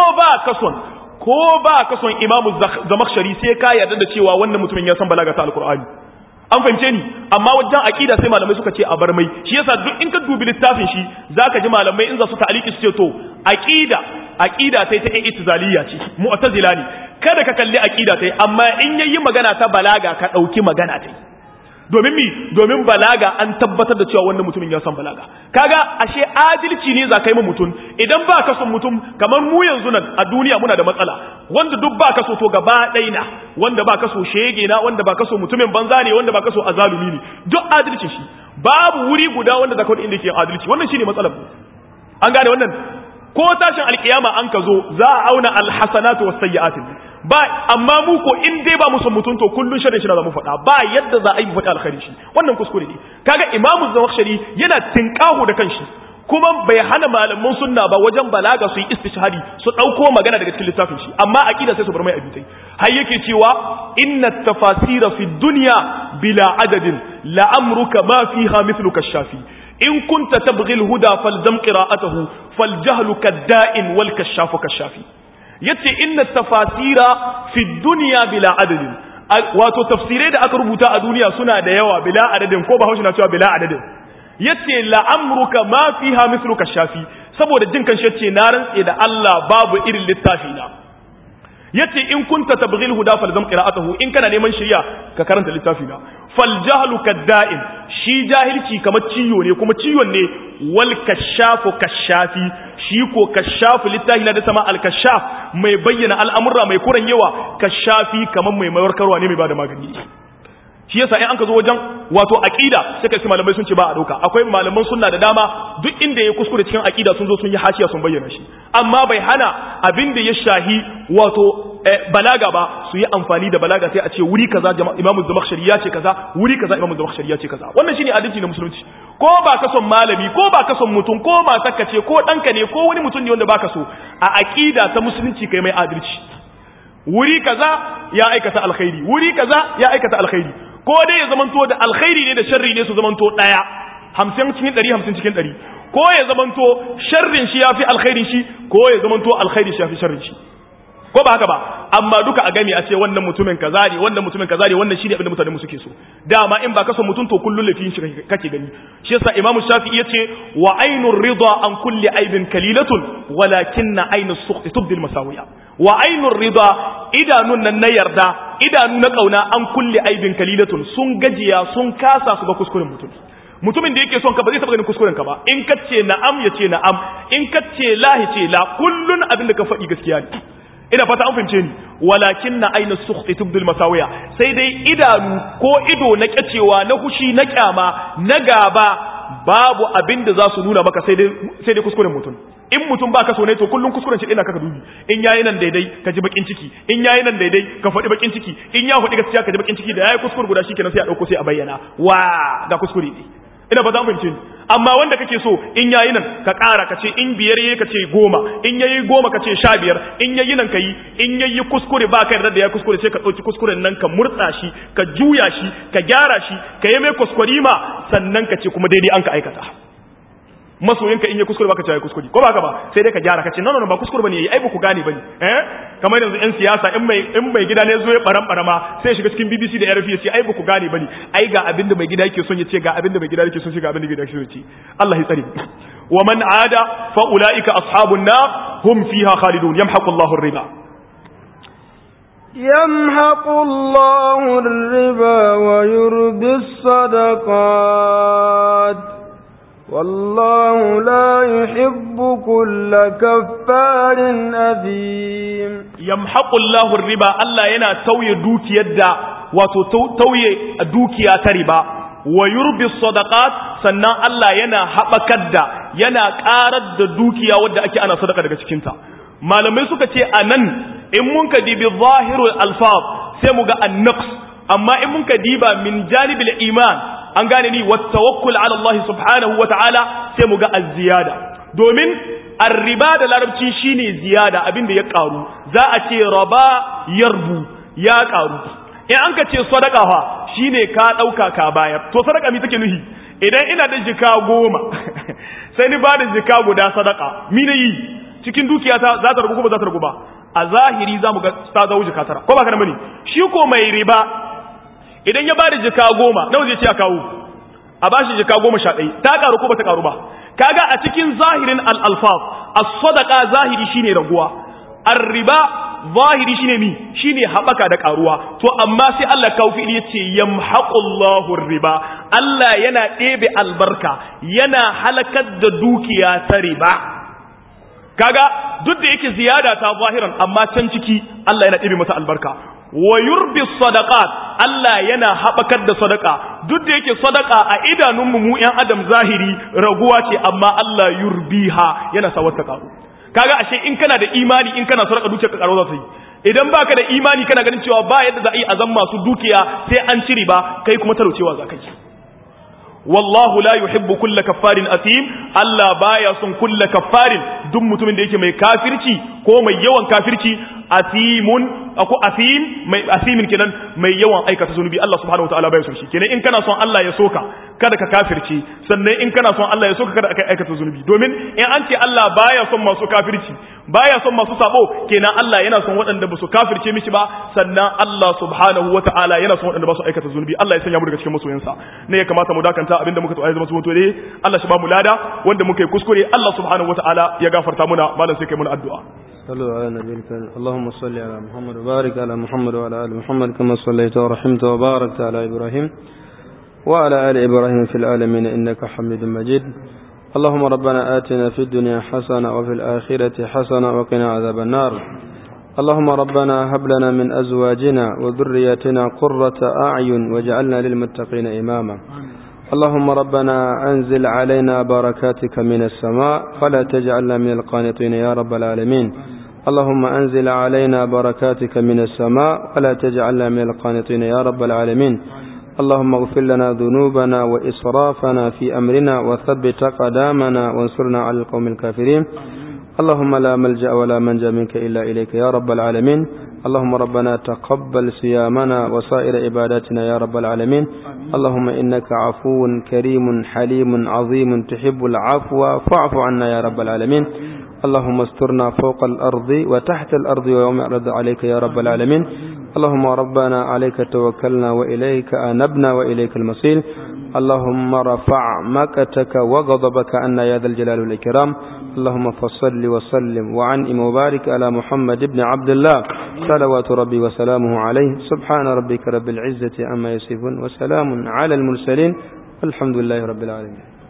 ba kason Imam Zamakhshari sai ka yarda da cewa wannan mutumin ya san balaga ta Alqur'ani. An fahimce ni, amma wajen aqida sai malamai suka ce a bar mai. Shi yasa duk in ka dubi littafin shi zaka ji malamai in za su ta'aliki su ce to aqida sai ta i'tizaliyya ce, mu'tazila ne. Kada ka kalli aqida sai, amma in yayi magana ta balaga ka dauki magana tai. Domin balaga an tabbatar da cewa wannan mutumin ya san balaga. Kaga ashe adalci ne za ka yi ma mutum. Idan ba ka son mutum, kamar mu yanzu nan a duniya muna da matsala, wanda duk ba ka so to gaba ɗaya na, wanda ba ka so shege na, wanda ba ka so mutumin banza ne, wanda ba ka so azalumi ne, duk adalci shi. Babu wuri guda wanda za ka wani inda ke adalci. Wannan shine matsalar. An gane wannan. Ko tashin alkiyama an ka zo za a auna alhasanatu was sayyi'at. ba amma mu ko in dai ba mu son mutun to kullun sharri shi za mu faɗa ba yadda za a yi mu faɗi alkhairi shi wannan kuskure ne kaga imamu zamakhshari yana tinkahu da kanshi kuma bai hana malaman sunna ba wajen balaga su yi istishhadi su dauko magana daga cikin littafin shi amma aqida sai su bar mai abitai har yake cewa inna tafasira fi dunya bila adadin la amruka ma fiha mithluka ash-shafi in kunta tabghi al-huda falzam qira'atuhu faljahlu kad-da'in wal kashafu kashafi yace inna tafasira fi dunya bila adadin wato tafsirai da aka rubuta a duniya suna da yawa bila adadin ko ba haushi na cewa bila adadin yace la'amruka ma fiha mithluka shafi saboda jin kan yace na rantse da Allah babu irin littafi na yace in kunta tabghil huda falzam qira'atuhu in kana neman shari'a ka karanta littafi na fal jahlu kadda'in shi jahilci kamar ciyo ne kuma ciyon ne wal kashafu kashafi shi ko kashafu littafi na da sama al kashaf mai bayyana al'amura mai kuran yawa kashafi kamar mai warkarwa ne mai bada magani shi yasa in an ka zo wajen wato aqida sai kai malamai sun ce ba a dauka akwai malaman sunna da dama duk inda ya kuskure cikin aqida sun zo sun yi hashiya sun bayyana shi amma bai hana abin da ya shahi wato balaga ba su yi amfani da balaga sai a ce wuri kaza imamu zamakhshari ya ce kaza wuri kaza imamu zamakhshari ya ce kaza wannan shine adalci na musulunci ko ba ka son malami ko ba ka son mutum ko matarka ce ko danka ne ko wani mutum ne wanda baka so a aqida ta musulunci kai mai adalci wuri kaza ya aikata alkhairi wuri kaza ya aikata alkhairi ko dai ya zamanto da alkhairi ne da sharri ne su zamanto daya 50 cikin 100 50 cikin 100 ko ya zamanto sharrin shi yafi alkhairin shi ko ya zamanto alkhairi shi yafi sharrin shi ko ba haka ba amma duka a gami a ce wannan mutumin kaza ne wannan mutumin kaza ne wannan shine abin da mutane suke so dama in ba ka son mutum to kullun lafin shi kake gani shi yasa imamu shafi'i yace wa ainur ridha an kulli aibin kalilatun walakinna ainus sukhti tubdil masawiya wa ainur ridha idanun nan na yarda idanu na kauna an kulli aibin kalilatun sun gajiya sun kasa su ga kuskuren mutumin da yake son ka ba zai taba ganin kuskuren ka ba in kace na'am yace na'am in kace la yace la kullun abin da ka faɗi gaskiya ne ina fata an fahimce ni walakin na aina sukhti tubdil masawiya sai dai idanu ko ido na kyacewa na hushi na kyama na gaba babu abin da za su nuna maka sai dai kuskuren mutum in mutum ba ka so ne to kullun kuskuren shi ina kaka dubi in yayi nan daidai ka ji bakin ciki in yayi nan daidai ka faɗi bakin ciki in ya faɗi gaskiya ka ji bakin ciki da yayi kuskure guda shikenan sai a dauko sai a bayyana wa ga kuskure ne ina ba za mu fahimce ni amma wanda kake so in yayi nan ka ƙara ka ce in biyar yayi ka ce 10 in yayi 10 ka ce 15 in yayi nan kai in yayi kuskure ba kai da ya kuskure sai ka dauki kuskuren nan ka murtsa shi ka juya shi ka gyara shi ka yi mai kuskurima sannan ka ce kuma daidai an ka aikata masoyinka in ya kuskure baka ce kuskure ko baka ba sai dai ka gyara ka ce no ba kuskure bane yayi ai ba ku gane bane kamar yanzu yan siyasa in mai gida ne zo ya barama sai shiga cikin BBC da RFI ya ce ai ba ku gane bane ai ga abinda mai gida yake son ya ce ga abinda mai gida yake son shi ga abinda gida yake son ya ce Allah ya tsare wa man aada fa ulaika ashabun nar hum fiha khalidun yamhaqu Allahu ar-riba يمحق الله الربا ويربي الصدقات والله لا يحب كل كفار أثيم يمحق الله الربا الله ينا توي دوكي يدا توي دوكي تربا ويربي الصدقات سنة الله ينا حبكد ينا قارد دوكي ودى أكي أنا صدقة دكا شكينتا malamai suka ce anan in mun ka dibi zahirul alfaz sai mu ga an-naqs amma in mun ka diba min janibil iman an gane ni wat tawakkul ala Allah subhanahu wa ta'ala sai mu ga az-ziyada domin ar-riba da larabci shine ziyada abinda ya karu za a ce raba yarbu ya karu in an ka ce sadaqa fa shine ka dauka ka bayar to sadaqa mi take nuhi idan ina da jika 10 sai ni ba da jika guda sadaqa mi ne yi cikin dukiyata za ta ragu ko ba za ta ragu ba a zahiri za mu ga ta zawo jika 9 ko ba kana bane shi ko mai riba idan ya bada jika 10 nawa zai ce a kawo a bashi jika 11 ta karu ko ba ta karu ba kaga a cikin zahirin al-alfaz as-sadaqa zahiri shine raguwa ar-riba zahiri shine mi shine habaka da karuwa to amma sai Allah kaufi yace yamhaqullahu ar-riba Allah yana ɗebe albarka yana halakar da dukiya ta riba kaga duk da yake ziyada ta zahiran amma can ciki Allah yana ɗibe masa albarka wa yurbi sadaqat Allah yana habakar da sadaka duk da yake sadaka a idanun mu ƴan adam zahiri raguwa ce amma Allah yurbiha yana sa wata karu kaga ashe in kana da imani in kana sadaka dukiyar ka karo za ta yi idan baka da imani kana ganin cewa ba yadda za a yi azan masu dukiya sai an ciri ba kai kuma talaucewa za ka yi. wallahu la yuhibbu kulla kaffarin asim, Allah baya son kulla kaffarin duk mutumin da yake mai kafirci ko mai yawan kafirci, asimun ako asim mai asimin kenan mai yawan aikata zunubi. Allah subhanahu wataala baya son shi. Kenan in kana son Allah ya soka kada ka kafirci, sannan in kana son Allah ya soka kada ka aikata zunubi. Domin in an ce Allah baya son masu kafirci, baya son masu sabo, kenan Allah yana son waɗanda ba su kafirce mishi ba, sannan Allah subhanahu wataala yana son waɗanda ba su aikata zunubi. Allah ya sanya mu daga cikin masoyansa. Ne ya kamata mu dakanta abinda muka to ai zama su ne. Allah shi ba mu lada wanda muka yi kuskure Allah subhanahu wataala ya gafarta muna. Malam sai kai muna addu'a. صلوا على النبي الكريم. اللهم صل على محمد وبارك على محمد وعلى آل محمد كما صليت ورحمت وباركت على إبراهيم وعلى آل إبراهيم في العالمين إنك حميد مجيد. اللهم ربنا آتنا في الدنيا حسنة وفي الآخرة حسنة وقنا عذاب النار. اللهم ربنا هب لنا من أزواجنا وذرياتنا قرة أعين واجعلنا للمتقين إماما. اللهم ربنا أنزل علينا بركاتك من السماء فلا تجعلنا من القانطين يا رب العالمين. اللهم أنزل علينا بركاتك من السماء ولا تجعلنا من القانطين يا رب العالمين. اللهم اغفر لنا ذنوبنا وإسرافنا في أمرنا وثبت قدامنا وانصرنا على القوم الكافرين. اللهم لا ملجأ ولا منجا منك إلا إليك يا رب العالمين. اللهم ربنا تقبل صيامنا وسائر عباداتنا يا رب العالمين. اللهم إنك عفو كريم حليم عظيم تحب العفو فاعف عنا يا رب العالمين. اللهم استرنا فوق الأرض وتحت الأرض ويوم يعرض عليك يا رب العالمين. اللهم ربنا عليك توكلنا وإليك أنبنا وإليك المصير. اللهم رفع مقتك وغضبك عنا يا ذا الجلال والإكرام. اللهم فصل وسلم وعنئم وبارك على محمد بن عبد الله صلوات ربي وسلامه عليه. سبحان ربك رب العزة عما يصفون وسلام على المرسلين والحمد لله رب العالمين.